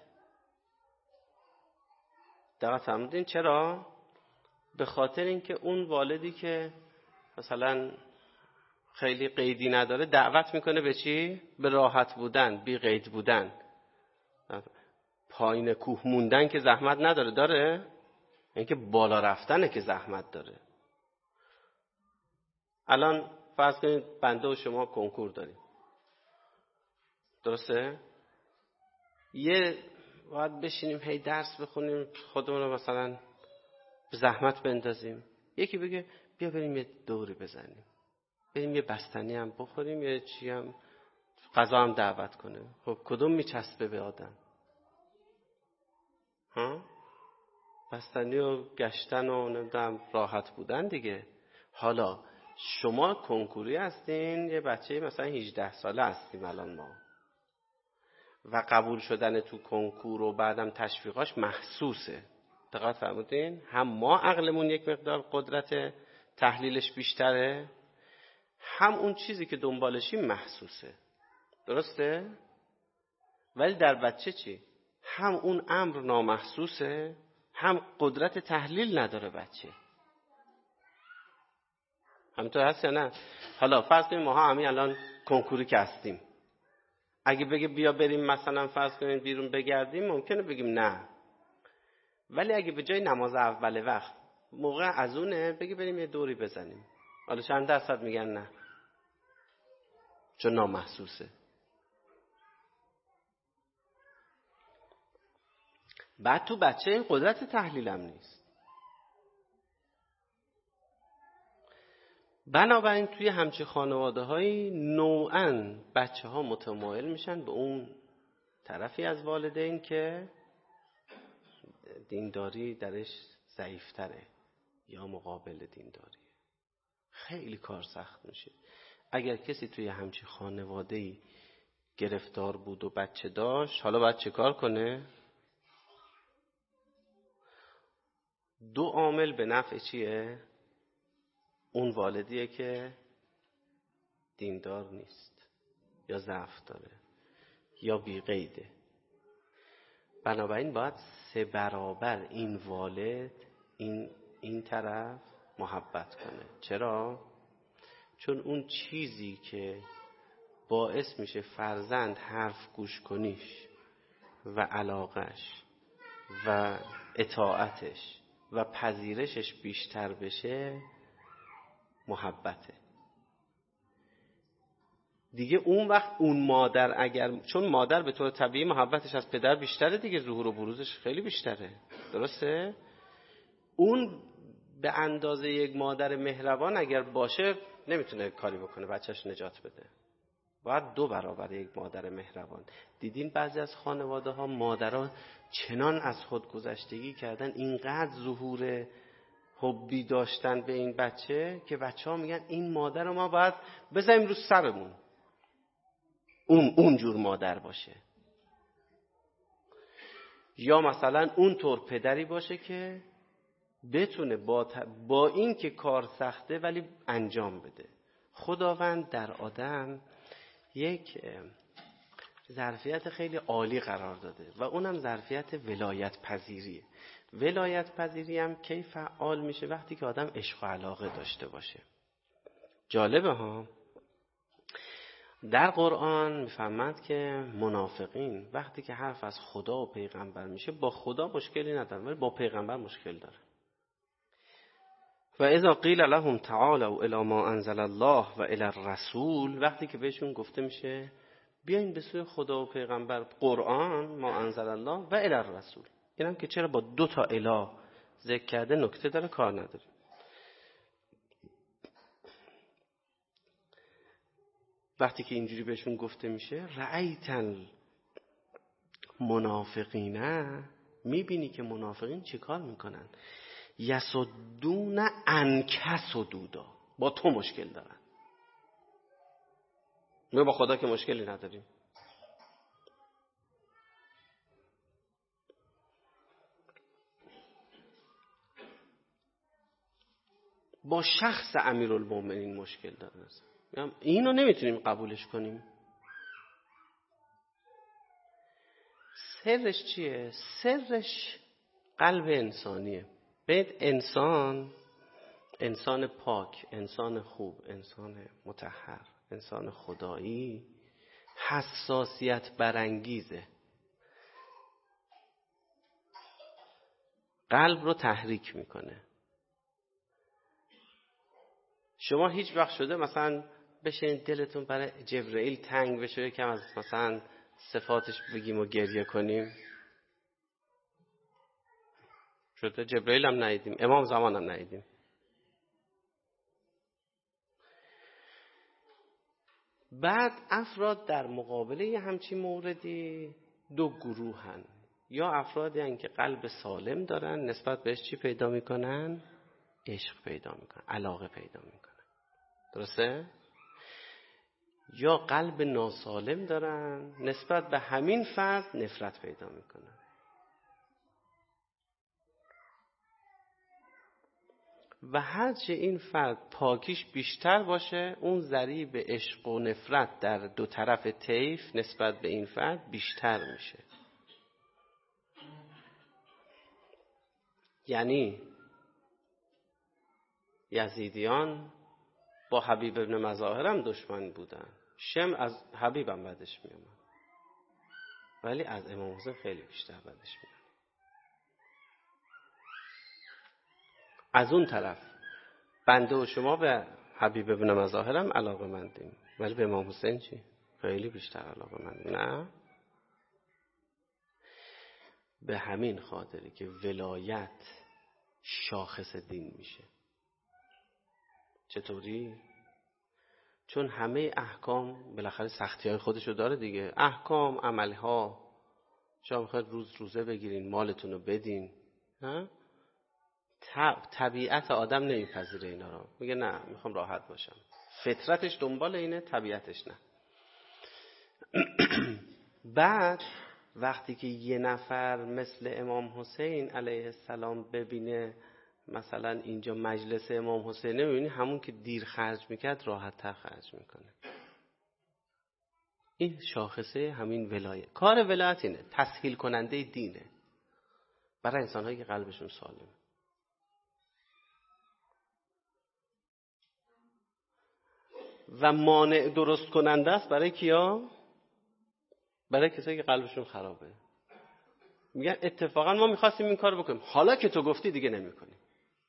دقت فرمودین چرا؟ به خاطر اینکه اون والدی که مثلا خیلی قیدی نداره دعوت میکنه به چی؟ به راحت بودن، بی قید بودن. پایین کوه موندن که زحمت نداره، داره؟ اینکه بالا رفتنه که زحمت داره. الان فرض کنید بنده و شما کنکور داریم، درسته؟ باید بشینیم هی درس بخونیم، خودمون رو مثلا زحمت بندازیم. یکی بگه بیا بریم یه دوری بزنیم، بریم یه بستنی هم بخوریم، یه چی هم غذا هم دعوت کنه. خب کدوم میچسبه به آدم؟ بستنی و گشتن و نمیدونم راحت بودن دیگه. حالا شما کنکوری هستین، یه بچه مثلا 18 ساله هستیم الان ما، و قبول شدن تو کنکور و بعدم تشویقاش محسوسه. دقت فرمودین؟ هم ما عقلمون یک مقدار قدرت تحلیلش بیشتره، هم اون چیزی که دنبالشیم محسوسه. درسته؟ ولی در بچه چی؟ هم اون امر نامحسوسه، هم قدرت تحلیل نداره بچه. همینطور هست یا نه؟ حالا فرض کنیم ما همین الان کنکوری که هستیم، اگه بگه بیا بریم مثلا فرض کنیم بیرون بگردیم، ممکنه بگیم نه. ولی اگه به جای نماز اول وقت موقع اذونه بگه بریم یه دوری بزنیم، حالا چند درصد میگن نه؟ چون نامحسوسه. بعد تو بچه این قدرت تحلیل هم نیست. بنابراین توی همچه خانواده هایی نوعاً بچه ها متمایل میشن به اون طرفی از والدین که دینداری درش ضعیفتره یا مقابل دینداری. خیلی کار سخت میشه. اگر کسی توی همچه خانواده‌ای گرفتار بود و بچه داشت، حالا باید چه کار کنه؟ 2 عامل به نفع چیه؟ اون والدیه که دیندار نیست یا ضعف داره یا بی قیده. بنابراین باید 3 برابر این والد این طرف محبت کنه. چرا؟ چون اون چیزی که باعث میشه فرزند حرف گوش کنیش و علاقش و اطاعتش و پذیرشش بیشتر بشه محبته. دیگه اون وقت اون مادر اگر، چون مادر به طور طبیعی محبتش از پدر بیشتره دیگه، ظهور و بروزش خیلی بیشتره، درسته؟ اون به اندازه یک مادر مهربان اگر باشه نمیتونه کاری بکنه بچهش نجات بده، باید 2 برابر یک مادر مهربان. دیدین بعضی از خانواده ها مادرها چنان از خود گذشتگی کردن، اینقدر ظهور حبی داشتن به این بچه که بچه ها میگن این مادر رو ما باید بزنیم رو سرمون، اون جور مادر باشه. یا مثلا اون طور پدری باشه که بتونه با این که کار سخته ولی انجام بده. خداوند در آدم یک ظرفیت خیلی عالی قرار داده و اونم ظرفیت ولایت پذیریه. ولایت پذیری هم کی فعال میشه؟ وقتی که آدم عشق و علاقه داشته باشه. جالبه ها، در قرآن میفهمند که منافقین وقتی که حرف از خدا و پیغمبر میشه با خدا مشکلی ندارن ولی با پیغمبر مشکل دارن. و اذا قیل لهم تعالوا الی ما انزل الله و الی الرسول، وقتی که بهشون گفته میشه بیاین به سوی خدا و پیغمبر، قرآن، ما انزل الله و الی الرسول، اینم که چرا با 2 تا اله ذکر کرده نکته داره، کار نداره. وقتی که اینجوری بهشون گفته میشه رأیت المنافقین، میبینی که منافقین چی کار میکنن؟ یصدون عنک صدودا، با تو مشکل دارن. ما با خدا که مشکلی نداریم. با شخص امیرالمومنین مشکل دارن. اینو نمیتونیم قبولش کنیم. سرش چیه؟ سرش قلب انسانیه. ببین انسان پاک، انسان خوب، انسان مطهر، انسان خدایی حساسیت برانگیزه، قلب رو تحریک میکنه. شما هیچ وقت شده مثلا بشین دلتون برای جبرائیل تنگ بشه یکم از مثلا صفاتش بگیم و گریه کنیم؟ شده؟ جبرائیل هم ندیدیم، امام زمان هم ندیدیم. بعد افراد در مقابله همچین موردی 2 گروهن. یا افرادی هستند که قلب سالم دارن، نسبت بهش چی پیدا میکنن؟ عشق پیدا میکنن، علاقه پیدا میکنن، درسته؟ یا قلب ناسالم دارن، نسبت به همین فرد نفرت پیدا میکنن. و هرچه این فرد پاکیش بیشتر باشه، اون ضریب عشق و نفرت در 2 طرف طیف نسبت به این فرد بیشتر میشه. یعنی یزیدیان با حبیب ابن مظاهر هم دشمن بودن، شم از حبیب هم بدش میومد، ولی از امام حسین خیلی بیشتر بدش میومد. از اون طرف بنده و شما به حبیب ابن مظاهر هم علاقه مندیم، ولی به امام حسین چی؟ خیلی بیشتر علاقه مندیم. نه؟ به همین خاطره که ولایت شاخص دین میشه. چطوری؟ چون همه احکام بالاخره سختی‌های خودشو داره دیگه. احکام، عملها، شما میخواید روزه بگیرین، مالتون رو بدین، طبیعت آدم نمیپذیره اینا رو. میگه نه، میخوام راحت باشم. فطرتش دنبال اینه، طبیعتش نه. بعد وقتی که یه نفر مثل امام حسین علیه السلام ببینه مثلا اینجا مجلس امام حسین، نمیبینی همون که دیر خرج میکرد راحت تر خرج میکنه. این شاخصه همین ولایت. کار ولایت اینه، تسهیل کننده دینه برای انسان‌هایی که قلبشون سالمه. و مانع درست کننده است برای کیا؟ برای کسایی که قلبشون خرابه. میگن اتفاقا ما میخواستیم این کار بکنیم، حالا که تو گفتی دیگه نمیکنیم.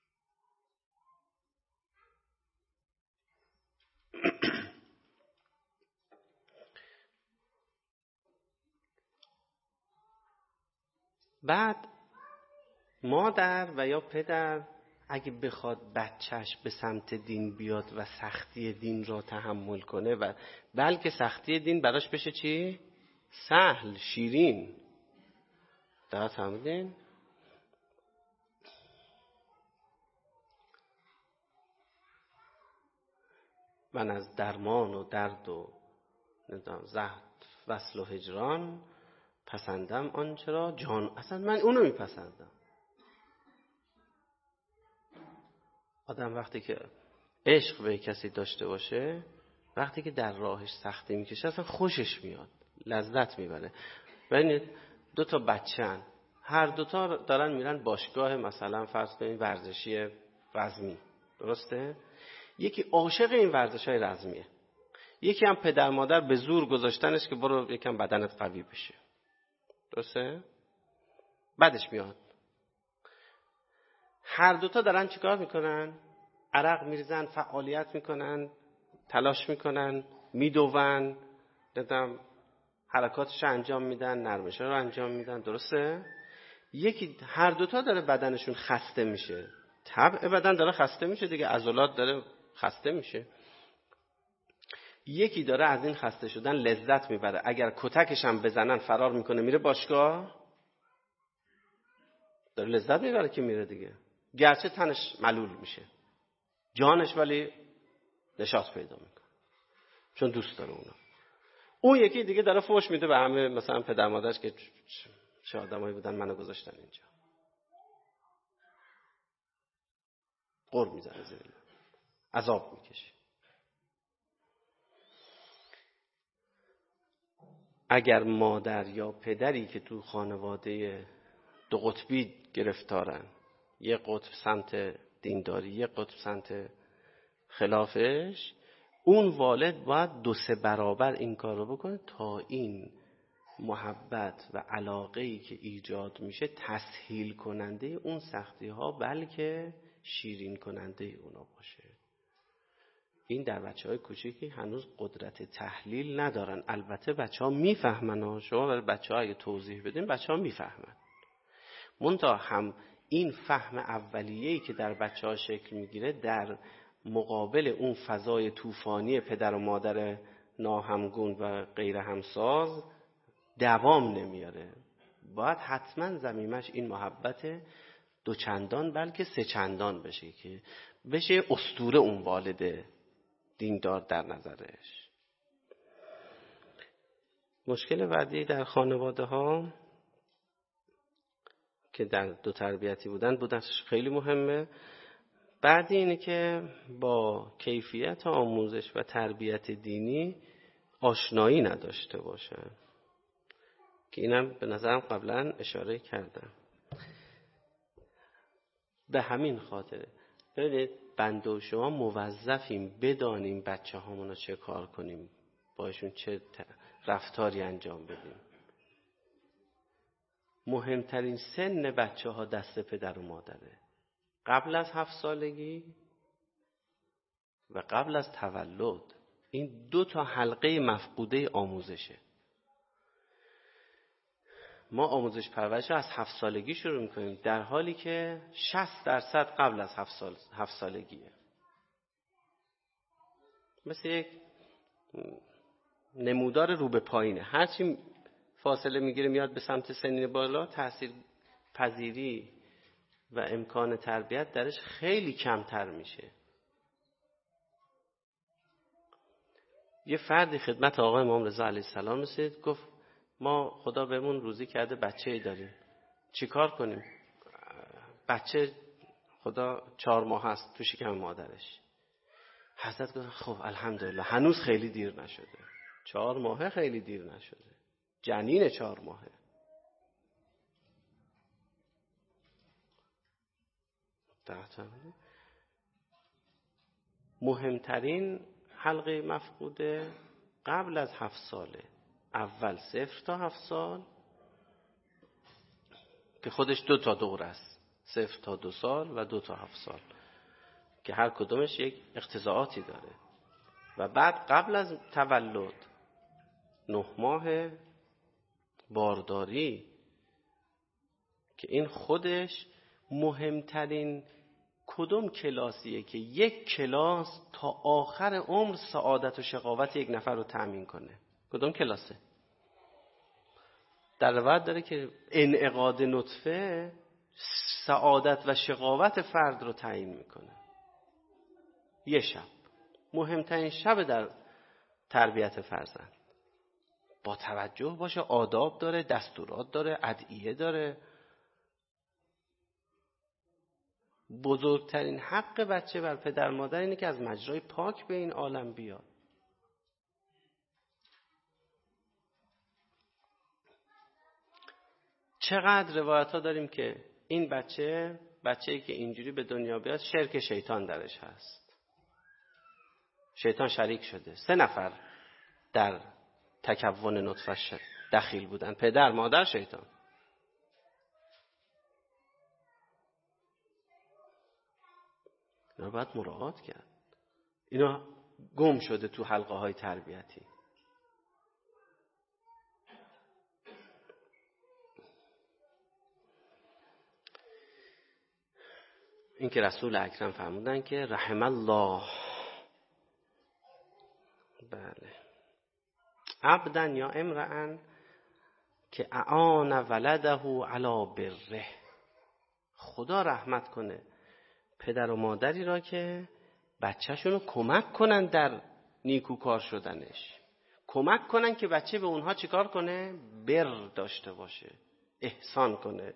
بعد مادر و یا پدر اگه بخواد بچهش به سمت دین بیاد و سختی دین را تحمل کنه و بلکه سختی دین براش بشه چی؟ سهل، شیرین. دقیق فهمیدین؟ من از درمان و درد و زهد وصل و هجران پسندم آنچه را جان، اصلا من اونو میپسندم. آدم وقتی که عشق به کسی داشته باشه، وقتی که در راهش سختی میکشه اصلا خوشش میاد، لذت میبره. ببینید دو تا بچه‌ن، هر دوتا دارن میرن باشگاه مثلا فرض کنید ورزشی رزمی، درسته؟ یکی عاشق این ورزش‌های رزمیه، یکی هم پدر مادر به زور گذاشتنش که برو یکم بدنت قوی بشه، درسته؟ بعدش میاد. هر دوتا دارن چیکار میکنن؟ عرق میریزن، فعالیت میکنن، تلاش میکنن، میدوون، دیدم حرکاتش انجام میدن، نرمش رو انجام میدن، درسته؟ یکی هر دوتا داره بدنشون خسته میشه، طبع بدن داره خسته میشه دیگه، عضلات داره خسته میشه. یکی داره از این خسته شدن لذت میبره، اگر کتکش هم بزنن فرار میکنه میره باشگاه، داره لذت میبره که میره دیگه، گرچه تنش ملول میشه، جانش ولی نشاط پیدا میکنه چون دوست داره اونا. اون یکی دیگه داره فوش میده به همه، مثلا پدر مادرش که چه آدمایی بودن منو گذاشتن اینجا، قر میزنه زیر عذاب میکشه. اگر مادر یا پدری که تو خانواده دو قطبی گرفتارن، یه قطب سمت دینداری، یه قطب سمت خلافش، اون والد باید 2-3 برابر این کار رو بکنه تا این محبت و علاقه‌ای که ایجاد میشه تسهیل کننده اون سختی ها بلکه شیرین کننده اونا باشه. این در بچه‌های کوچیکی هنوز قدرت تحلیل ندارن. البته بچه‌ها میفهمن، شما برای بچه‌ها اگه توضیح بدین بچه‌ها میفهمن، منتها هم این فهم اولیه‌ای که در بچه‌ها شکل میگیره در مقابل اون فضای طوفانی پدر و مادر ناهمگون و غیر همساز دوام نمیاره. باید حتما ضمیمش این محبت 2 چندان بلکه 3 چندان بشه که بشه اسطوره اون والد دیندار در نظرش. مشکل بعدی در خانواده ها که در 2 تربیتی بودنش خیلی مهمه. بعدی اینه که با کیفیت آموزش و تربیت دینی آشنایی نداشته باشن، که اینم به نظرم قبلا اشاره کردم. به همین خاطره ببینید بنده و شما موظفیم بدانیم بچه هامونو چه کار کنیم، باشون چه رفتاری انجام بدیم. مهمترین سن بچه ها دست پدر و مادره، قبل از 7 سالگی و قبل از تولد. این 2 تا حلقه مفقوده آموزشه. ما آموزش پرورش از 7 سالگی شروع میکنیم، در حالی که 60% قبل از 7 سالگیه. مثل یک نمودار رو به پایینه، هرچی فاصله میگیره میاد به سمت سنین بالا، تأثیر پذیری و امکان تربیت درش خیلی کمتر میشه. یه فردی خدمت آقای امام رضا علیه السلام رسید، گفت ما خدا بهمون روزی کرده بچه‌ای داریم، چی کار کنیم؟ بچه خدا 4 ماه هست تو شکم مادرش. حضرت گفت خب الحمدلله هنوز خیلی دیر نشده. 4 ماهه خیلی دیر نشده، جنین 4 ماهه. مهمترین حلقه مفقوده قبل از 7 ساله. اول 0 تا 7 سال که خودش 2 تا دوره است، 0 تا 2 سال و 2 تا 7 سال که هر کدومش یک اقتضاعاتی داره. و بعد قبل از تولد 9 ماه بارداری که این خودش مهمترین کدوم کلاسیه که یک کلاس تا آخر عمر سعادت و شقاوت یک نفر رو تأمین کنه. کدوم کلاسه؟ در روایت داره که انعقاد نطفه سعادت و شقاوت فرد رو تعیین میکنه. یه شب، مهمترین شب در تربیت فرزند. با توجه باشه، آداب داره، دستورات داره، ادعیه داره. بزرگترین حق بچه بر پدر مادر اینه که از مجرای پاک به این عالم بیاد. چقدر روایت ها داریم که این بچه‌ای که اینجوری به دنیا بیاد شرک شیطان درش هست. شیطان شریک شده. 3 نفر در تکون نطفه‌اش دخیل بودن، پدر، مادر، شیطان. اینا باید مراعات کرد. اینا گم شده تو حلقه های تربیتی. این که رسول اکرم فرمودن که رحم الله بله عبدا یا امرأن که اعان ولده علی بره. خدا رحمت کنه پدر و مادری را که بچه‌شون رو کمک کنن در نیکوکار شدنش، کمک کنن که بچه به اونها چیکار کنه؟ بر داشته باشه، احسان کنه.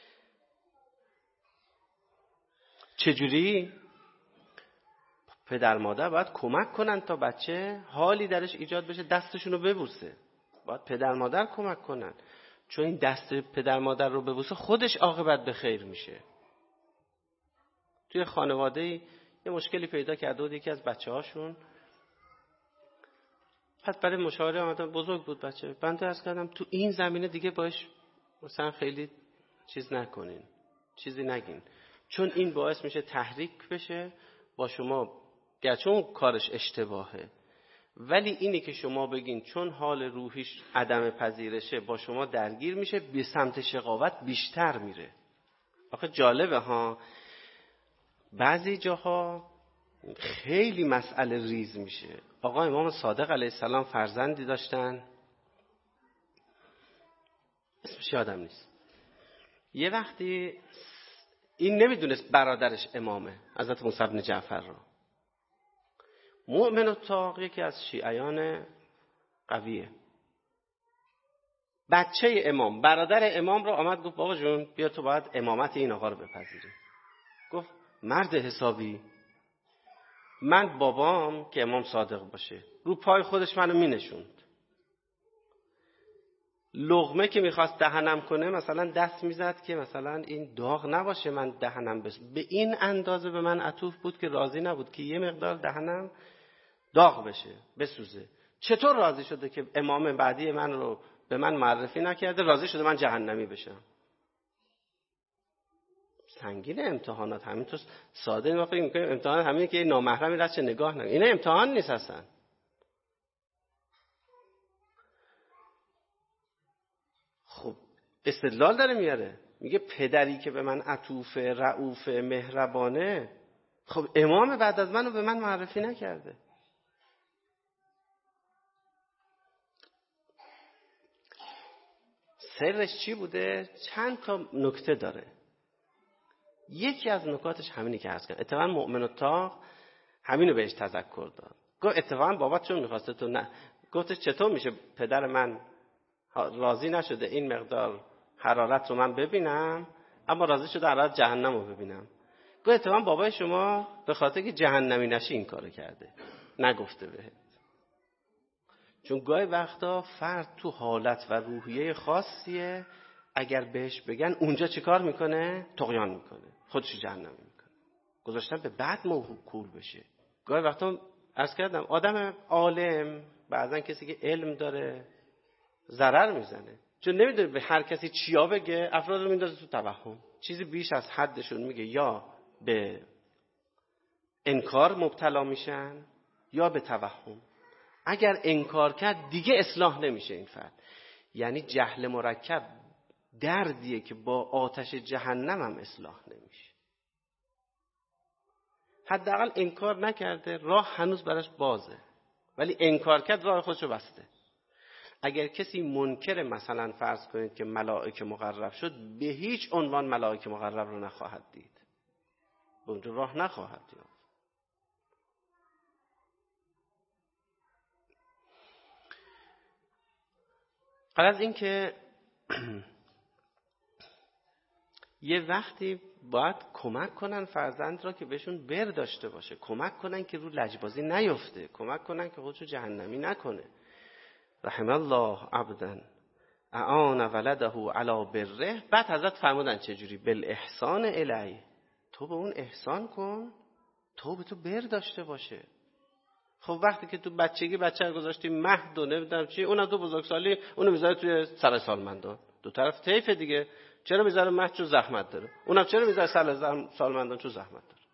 چجوری؟ پدر مادر باید کمک کنن تا بچه حالی درش ایجاد بشه دستشون رو ببوسه. باید پدر مادر کمک کنن، چون این دست پدر مادر رو ببوسه خودش عاقبت به خیر میشه. توی خانواده‌ای یه مشکلی پیدا کرده بود یکی از بچه‌هاشون، بعد برای مشاوره آمدن، بزرگ بود بچه. بنده عرض کردم تو این زمینه دیگه باش مثلا خیلی چیز نکنین، چیزی نگین، چون این باعث میشه تحریک بشه با شما، گرچه اون کارش اشتباهه، ولی اینی که شما بگین چون حال روحیش عدم پذیرشه با شما درگیر میشه، به سمت شقاوت بیشتر میره. آخه جالبه ها، بعضی جاها خیلی مسئله ریز میشه. آقا امام صادق علیه السلام فرزندی داشتن، اسمش یادم نیست. یه وقتی این نمیدونست برادرش امامه، حضرت موسی بن جعفر رو. مؤمن الطاق یکی از شیعیان قویه، بچه امام، برادر امام رو آمد گفت بابا جون بیا تو باید امامت این آقا رو بپذیری. گفت مرد حسابی، من بابام که امام صادق باشه رو پای خودش منو می نشوند. لقمه که میخواست دهنم کنه مثلا دست میزد که مثلا این داغ نباشه من دهنم به این اندازه به من عطوف بود که راضی نبود که یه مقدار دهنم داغ بشه، بسوزه. چطور راضی شده که امام بعدی من رو به من معرفی نکرده، راضی شده من جهنمی بشم؟ سنگین امتحانات همینطور ساده ما فکر می‌کنیم امتحان همینه که نامحرمی رد چه نگاه نکنه. اینا امتحان نیست اصلا. خب استدلال داره میاره، میگه پدری که به من عطوف، رؤوف، مهربانه، خب امام بعد از منو به من معرفی نکرده. سرش چی بوده؟ چند تا نکته داره. یکی از نکاتش همینی که عرض کردم. اتفاقا مؤمن الطاق همینو بهش تذکر داد. گفت اتفاقا بابات چون می‌خواسته تو نه. گفتش چطور میشه پدر من راضی نشده این مقدار حرارت رو من ببینم، اما راضی شده حرارت جهنم رو ببینم. گفت اتفاقا بابای شما به خاطر که جهنمی نشی این کارو کرده، نگفته بهت. چون گاهی وقتا فرد تو حالت و روحیه خاصیه، اگر بهش بگن اونجا چه کار میکنه؟ طغیان میکنه، خودش جهنمی میکنه، گذاشتن به بعد موکول بشه. گاهی وقتا عرض کردم آدم عالم بعضا کسی که علم داره ضرر میزنه، چون نمیدونه به هر کسی چیا بگه، افراد رو میندازه تو توهم، چیزی بیش از حدشون میگه، یا به انکار مبتلا میشن یا به توهم. اگر انکار کرد دیگه اصلاح نمیشه این فرد. یعنی جهل مرکب دردیه که با آتش جهنم هم اصلاح نمیشه. حداقل انکار نکرده، راه هنوز براش بازه، ولی انکار کرد راه خودشو بسته. اگر کسی منکر مثلا فرض کنید که ملائکه مقرب شد، به هیچ عنوان ملائکه مقرب رو نخواهد دید، به اونجا راه نخواهد یافت. قبل از این که یه وقتی باید کمک کنن فرزند را که بهشون بر داشته باشه، کمک کنن که رو لجبازی نیفته، کمک کنن که خودشو جهنمی نکنه. رحم الله عبدا اعان ولده علی بره. بعد حضرت فرمودن چجوری؟ بالاحسان الیه، تو به اون احسان کن، تو به تو بر داشته باشه. خب وقتی که تو بچگی بچه رو گذاشتی مهد و نمیدونم چی، اونم تو بزرگسالی اونو میذاره توی سر سالمندان، دو طرف طیف دیگه. چرا میذاره مهد؟ چون زحمت داره. اونم چرا میذاره سر سالمندان؟ چون زحمت داره.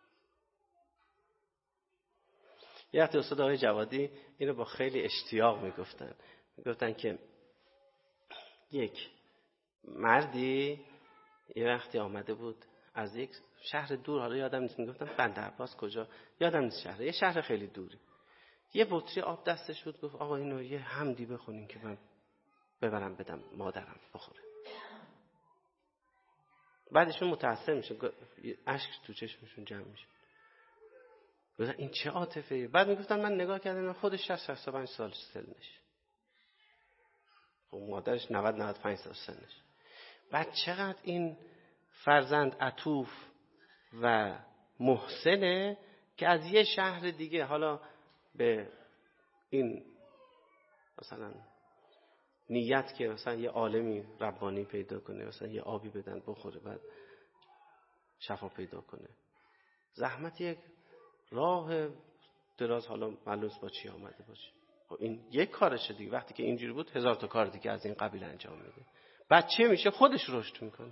یه وقتی استاد آقای جوادی اینو با خیلی اشتیاق میگفتن که یک مردی یه وقتی آمده بود از یک شهر دور، حالا یادم نیست، میگفتن بندرعباس کجا، یادم نیست شهر، یه شهر خیلی دوری. یه بطری آب دستش بود، گفت آقا اینو یه حمدی بخونین که من ببرم بدم مادرم بخوره. بعدشون متأثر میشه، اشک تو چشمشون جمع میشه. گفتن این چه عاطفه‌ای؟ بعد میگفتن من نگاه کردم خودش 65 سال سنش، خب مادرش 95 سال سنش. بعد چقدر این فرزند عطوف و محسنه که از یه شهر دیگه حالا به این مثلا نیت که مثلا یه عالمی ربانی پیدا کنه، مثلا یه آبی بدن بخوره بعد شفا پیدا کنه، زحمت یک راه دراز، حالا معلوم با چی آمده باشه. خب این یک کارشه دیگه. وقتی که اینجوری بود 1000 تا کار دیگه از این قبیل انجام میده. بعد چه میشه؟ خودش رشد میکنه.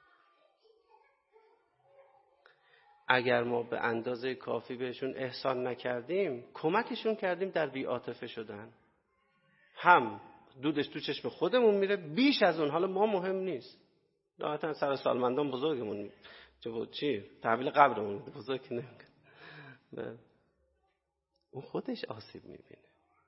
اگر ما به اندازه کافی بهشون احسان نکردیم، کمکشون کردیم در بی‌عاطفه شدن، هم دودش تو چشم خودمون میره بیش از اون. حالا ما مهم نیست، نهایتا سر سالمندان بزرگمون چی تحویل قبرمون بزرگ نمیکنه، اون خودش آسیب میبینه.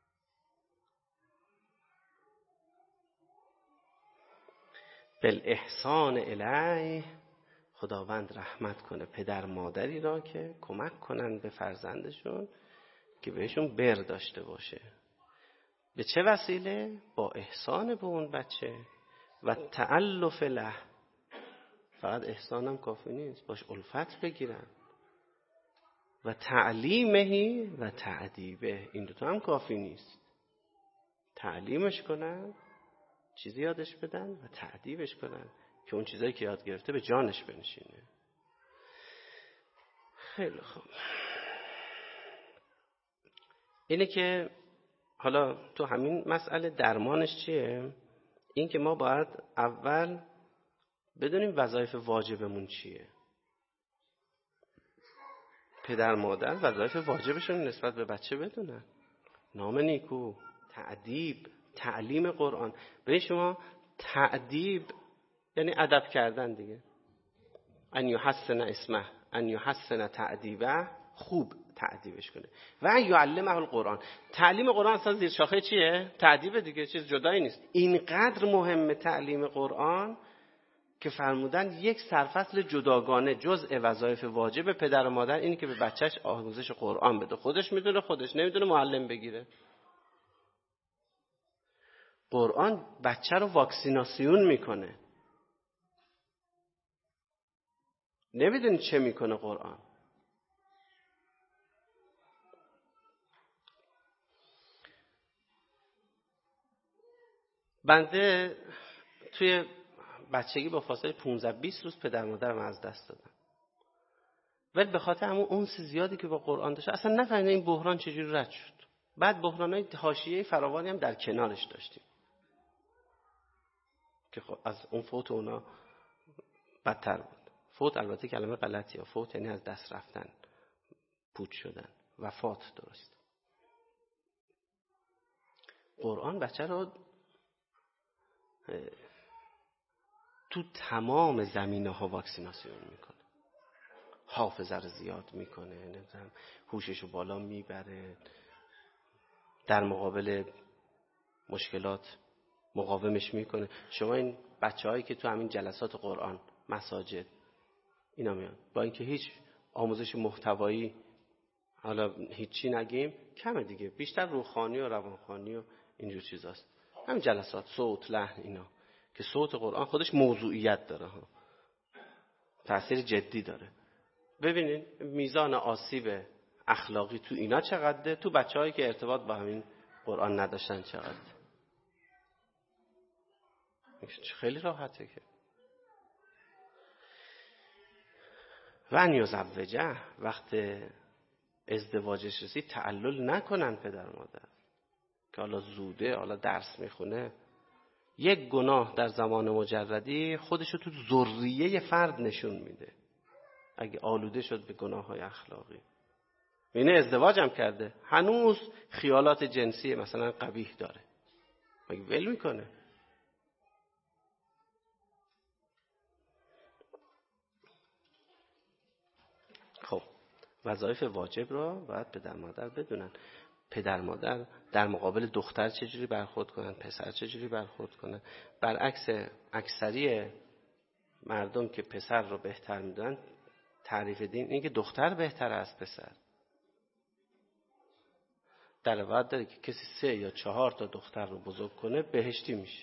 بالاحسان الیه، خداوند رحمت کنه پدر مادری را که کمک کنن به فرزندشون که بهشون بر داشته باشه. به چه وسیله؟ با احسان به اون بچه و تألف له. فقط احسانم کافی نیست، باش الفت بگیرن. و تعلیمهی و تعدیبه، این دوتا هم کافی نیست. تعلیمش کنن، چیزی یادش بدن، و تعدیبش کنن که اون چیزایی که یاد گرفته به جانش بنشینه. خیلی خوب. اینه که حالا تو همین مسئله درمانش چیه؟ این که ما باید اول بدونیم وظایف واجبمون چیه. پدر مادر وظایف واجبشون نسبت به بچه بدونن. نام نیکو، تعدیب، تعلیم قرآن. به شما تعدیب یعنی ادب کردن دیگه. ان یحسن اسمه، ان یحسن تعدیبه، خوب تعدیبش کنه. و ان یعلمه القرآن. تعلیم قرآن اصلا زیر شاخه چیه؟ تعدیب دیگه، چیز جدایی نیست. اینقدر مهمه تعلیم قرآن که فرمودن یک سرفصل جداگانه جزء وظایف واجب پدر و مادر اینی که به بچهش آموزش قرآن بده. خودش میدونه، خودش نمیدونه، معلم بگیره. قرآن بچه رو واکسیناسیون میکنه. نمیدونی چه میکنه قرآن. بنده توی بچگی با فاصله 15-20 روز پدر مادرم از دست دادم ولی به خاطر همون اونس زیادی که با قرآن داشت اصلا نفهمیدن این بحران چجوری رد شد. بعد بحران‌های حاشیه‌ای فراوانی هم در کنارش داشتیم که خب از اون فوت اونا بدتر بود. فوت البته کلمه غلطیه، فوت یعنی از دست رفتن، پوچ شدن. وفات درست. قرآن بچه رو تو تمام زمینه‌ها واکسیناسیون میکنه، حافظه رو زیاد میکنه، نمیدونم هوشش رو بالا میبره، در مقابل مشکلات مقاومش میکنه. شما این بچه‌هایی که تو همین جلسات قرآن، مساجد اینا میان، با اینکه هیچ آموزش محتوایی حالا هیچی نگیم، کمه دیگه، بیشتر روحانی و روانخوانی و اینجور چیزاست. همین جلسات صوت، لحن، اینا که صوت قرآن خودش موضوعیت داره ها، تأثیر جدی داره. ببینین میزان آسیب اخلاقی تو اینا چقدره، تو بچه‌هایی که ارتباط با همین قرآن نداشتن چقدر. خیلی راحته که و ان یزوجه، وقت ازدواجش رسید تعلل نکنن پدر مادر که حالا زوده، حالا درس میخونه. یک گناه در زمان مجردی خودشو تو ذریه فرد نشون میده اگه آلوده شد به گناه‌های اخلاقی. اینه ازدواج هم کرده، هنوز خیالات جنسی مثلا قبیح داره، مگه ول میکنه؟ خب وظایف واجب را باید پدر مادر بدونن. پدر مادر در مقابل دختر چجوری برخورد کنن، پسر چجوری برخورد کنن. برعکس اکثری مردم که پسر رو بهتر میدونن، تعریف دین اینه که دختر بهتر از پسر. در روایت داره که کسی 3 یا 4 تا دختر رو بزرگ کنه بهشتی میشه.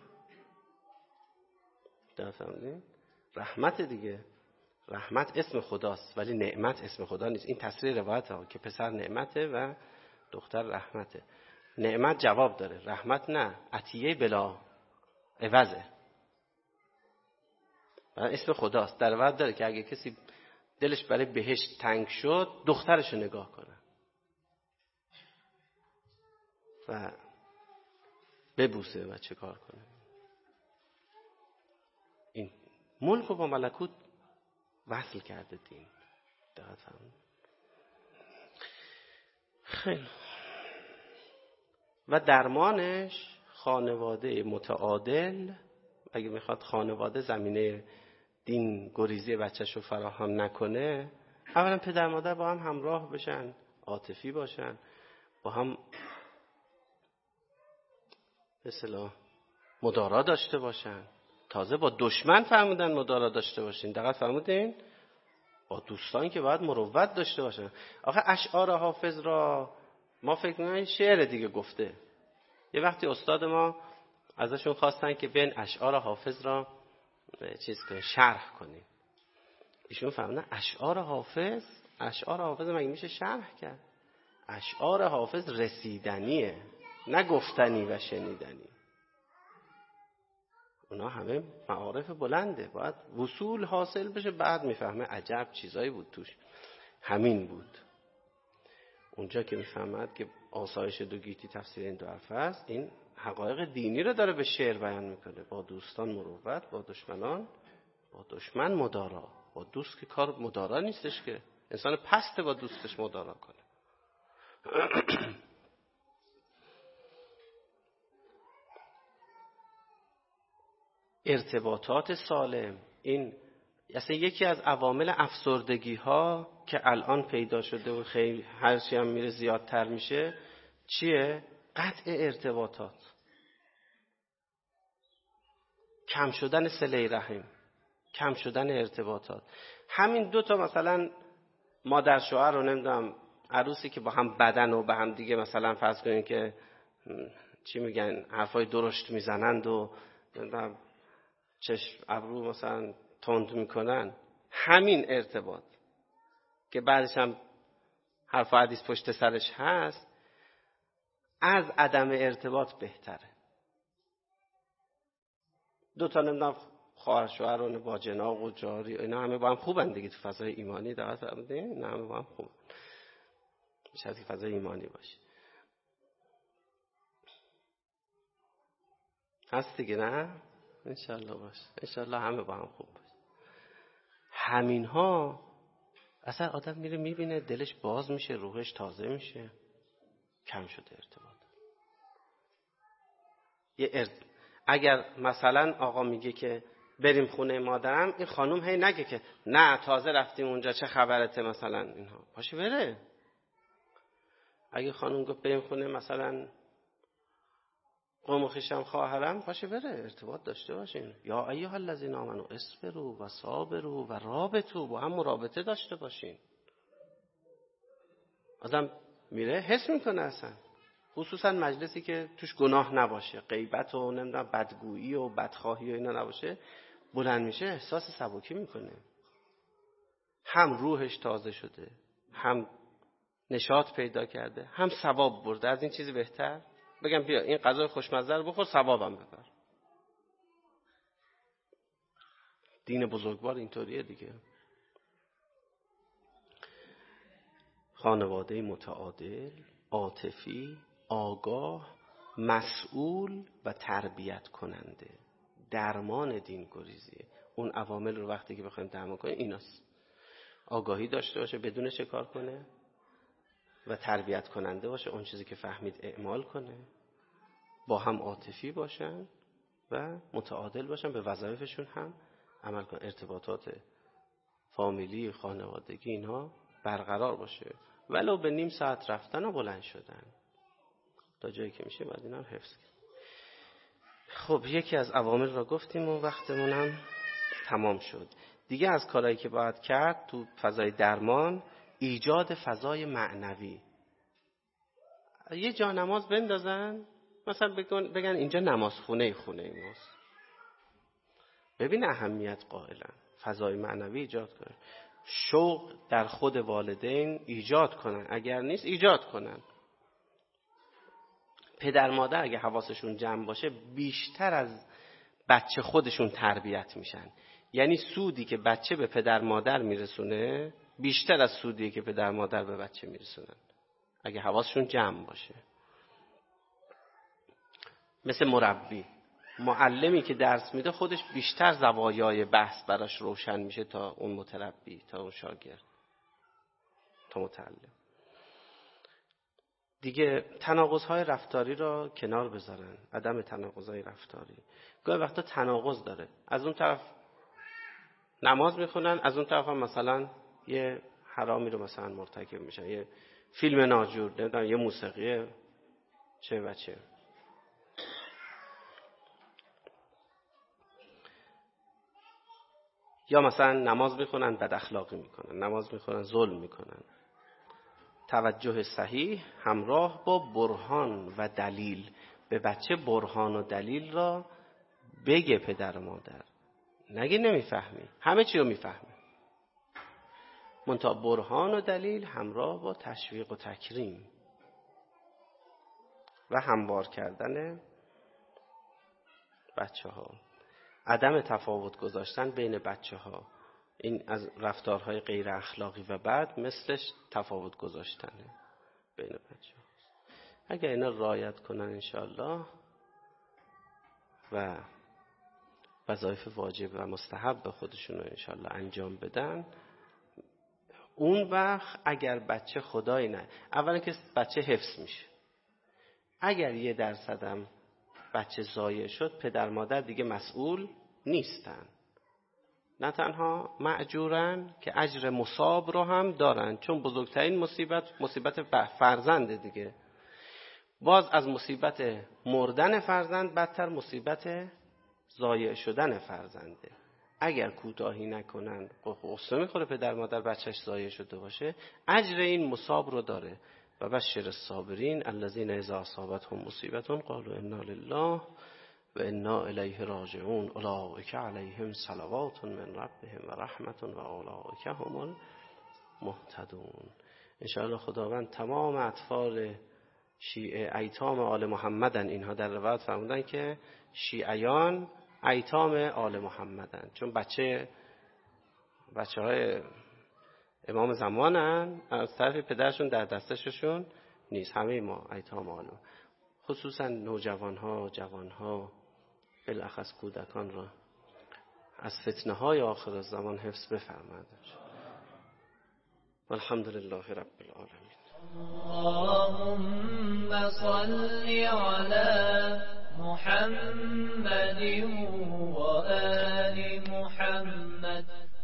درستم؟ رحمت دیگه. رحمت اسم خداست ولی نعمت اسم خدا نیست. این تفسیر روایت ها که پسر نعمته و دختر رحمته. نعمت جواب داره، رحمت نه، عطیه بلا عوضه. اسم خداست. در روایت داره که اگه کسی دلش برای بهشت تنگ شد دخترشو نگاه کنه و ببوسه و چه کار کنه. این ملک و با ملکوت وصل کرده دین. دقت فرمایید. خیلی. و درمانش خانواده متعادل. اگه میخواد خانواده زمینه دین گریزی بچه‌شو فراهم نکنه، اولا پدر مادر با هم همراه بشن، عاطفی باشن، با هم به اصطلاح مدارا داشته باشن. تازه با دشمن فرمودن مدارا داشته باشین. دقت فرمودین؟ با دوستان که باید مروت داشته باشن. آخه اشعار حافظ را ما فکر می‌کنیم شعر دیگه گفته. یه وقتی استاد ما ازشون خواستن که بین اشعار حافظ را شرح کنیم. ایشون فهمیدن اشعار حافظ مگه میشه شرح کرد؟ اشعار حافظ رسیدنیه، نه گفتنی و شنیدنی. اونا همه معارف بلنده، باید وصول حاصل بشه، بعد میفهمه عجب چیزایی بود توش. همین بود اونجا که میفهمد که آسایش دو گیتی تفسیر این 2 حرف است. این حقایق دینی رو داره به شعر بیان میکنه. با دوستان مروت، با دشمنان، با دشمن مدارا. با دوست که کار مدارا نیستش که انسان پسته با دوستش مدارا کنه. ارتباطات سالم، این اصلا یکی از عوامل افسردگی ها که الان پیدا شده و خیلی هرچی هم میره زیادتر میشه چیه؟ قطع ارتباطات، کم شدن صله رحم، کم شدن ارتباطات. همین 2 تا مثلا مادر شوهر رو نمیدونم عروسی که با هم بدن و به هم دیگه مثلا فرض کنین که چی میگن حرفای درشت میزنند و نمیدونم چشم ابرو مثلا تند میکنن، همین ارتباط که بعدش هم حرف و حدیث پشت سرش هست، از عدم ارتباط بهتره. 2 تا نمیدونم خواهر شوهران با جناق و جاری اینا همه با هم خوبن دیگه، تو فضای ایمانی دقت فرمودین، اینا همه با هم خوب میشه که فضای ایمانی باشه. هست دیگه نه؟ انشالله باشه، انشالله همه با هم خوب باشه. همین ها اصلا آدم میره میبینه دلش باز میشه، روحش تازه میشه. کم شده ارتباط. اگر مثلا آقا میگه که بریم خونه مادرم، این خانوم هی نگه که نه تازه رفتیم اونجا چه خبرته مثلا اینها، باشه بره. اگه خانوم گفت بریم خونه مثلا قوم خویشم خواهرم، باشه بره، ارتباط داشته باشین. یا ایها الذین آمنوا اصبروا و صابروا و رابطوا، با هم مرابطه داشته باشین. آدم میره حس میکنه اصلا، خصوصا مجلسی که توش گناه نباشه، غیبت و نمیدونم بدگویی و بدخواهی و اینا نباشه، بلند میشه احساس سبکی میکنه، هم روحش تازه شده، هم نشاط پیدا کرده، هم ثواب برده. از این چیزی بهتر بگم بیا این غذای خوشمزه رو بخور ثوابم ببر. دین بزرگوار اینطوریه دیگه. خانواده متعادل، عاطفی، آگاه، مسئول و تربیت کننده. درمان دین گریزیه. اون عوامل رو وقتی که بخوایم درمان کنیم ایناست: آگاهی داشته باشه، بدون چه کار کنه، و تربیت کننده باشه، اون چیزی که فهمید اعمال کنه، با هم عاطفی باشن و متعادل باشن، به وظایفشون هم عمل کنن، ارتباطات فامیلی، خانوادگی اینها برقرار باشه، ولو به نیم ساعت رفتن و بلند شدن تا جایی که میشه بعد اینا حفظ کنیم. خب یکی از عوامل را گفتیم و وقتمون هم تمام شد. دیگه از کارهایی که باید کرد تو فضای درمان، ایجاد فضای معنوی. یه جا نماز بندازن، مثلا بگن اینجا نمازخونه خونه ماست. ببین اهمیت قائلن، فضای معنوی ایجاد کنن، شوق در خود والدین ایجاد کنن، اگر نیست ایجاد کنن. پدر مادر اگه حواسشون جمع باشه بیشتر از بچه خودشون تربیت میشن. یعنی سودی که بچه به پدر مادر میرسونه بیشتر از سودی که پدر مادر به بچه میرسونن اگه حواسشون جمع باشه. مثل مربی، معلمی که درس میده خودش بیشتر زوایای بحث براش روشن میشه تا اون متربی، تا اون شاگرد، تا متعلم. دیگه تناقض‌های رفتاری را کنار بذارن، عدم تناقض‌های رفتاری. گاهی وقتا تناقض داره، از اون طرف نماز میخونن، از اون طرف هم مثلا یه حرامی رو مثلا مرتکب میشن، یه فیلم ناجور، نمیدونم یه موسیقی چه و چه. یا مثلا نماز میخونن بد اخلاقی میکنن، نماز میخونن ظلم میکنن. توجه صحیح همراه با برهان و دلیل. به بچه برهان و دلیل را بگه پدر و مادر، نگه نمیفهمی، همه چی رو میفهمی. منتها برهان و دلیل همراه با تشویق و تکریم و هموار کردن بچه ها. عدم تفاوت گذاشتن بین بچه ها، این از رفتارهای غیر اخلاقی و بد مثلش تفاوت گذاشتنه بین بچه ها. اگر اینا رعایت کنن انشاءالله و وظایف واجب و مستحب به خودشون رو انشاءالله انجام بدن، اون وقت اگر بچه خدایی نه، اولا که بچه حفظ میشه. اگر 1% هم بچه ضایع شد، پدر مادر دیگه مسئول نیستن، نه تنها مأجورن که اجر مصاب رو هم دارن، چون بزرگترین مصیبت فرزنده دیگه. باز از مصیبت مردن فرزند بدتر مصیبت ضایع شدن فرزنده. اگر کوتاهی نکنن، غصه میخوره پدر مادر بچهش ضایع شده باشه، اجر این مصاب رو داره. و بشر الصابرین الذین اذا اصابتهم مصیبة قالوا انا لله و انا الیه راجعون اولئک علیهم صلوات من ربهم و رحمت و اولئک هم المهتدون. انشاءالله خداوند تمام اطفال شیعه ایتام آل محمدن. اینها در روایت فرمودن که شیعیان ایتام آل محمدن، چون بچه های امام زمانن، از طرف پدرشون در دستشون نیست. همه ما ایتام آل، خصوصا نوجوان ها، جوان ها، بالاخص کودکان را از فتنه های آخر الزمان حفظ بفرماید. والحمدلله رب العالمین. اللهم صل على محمد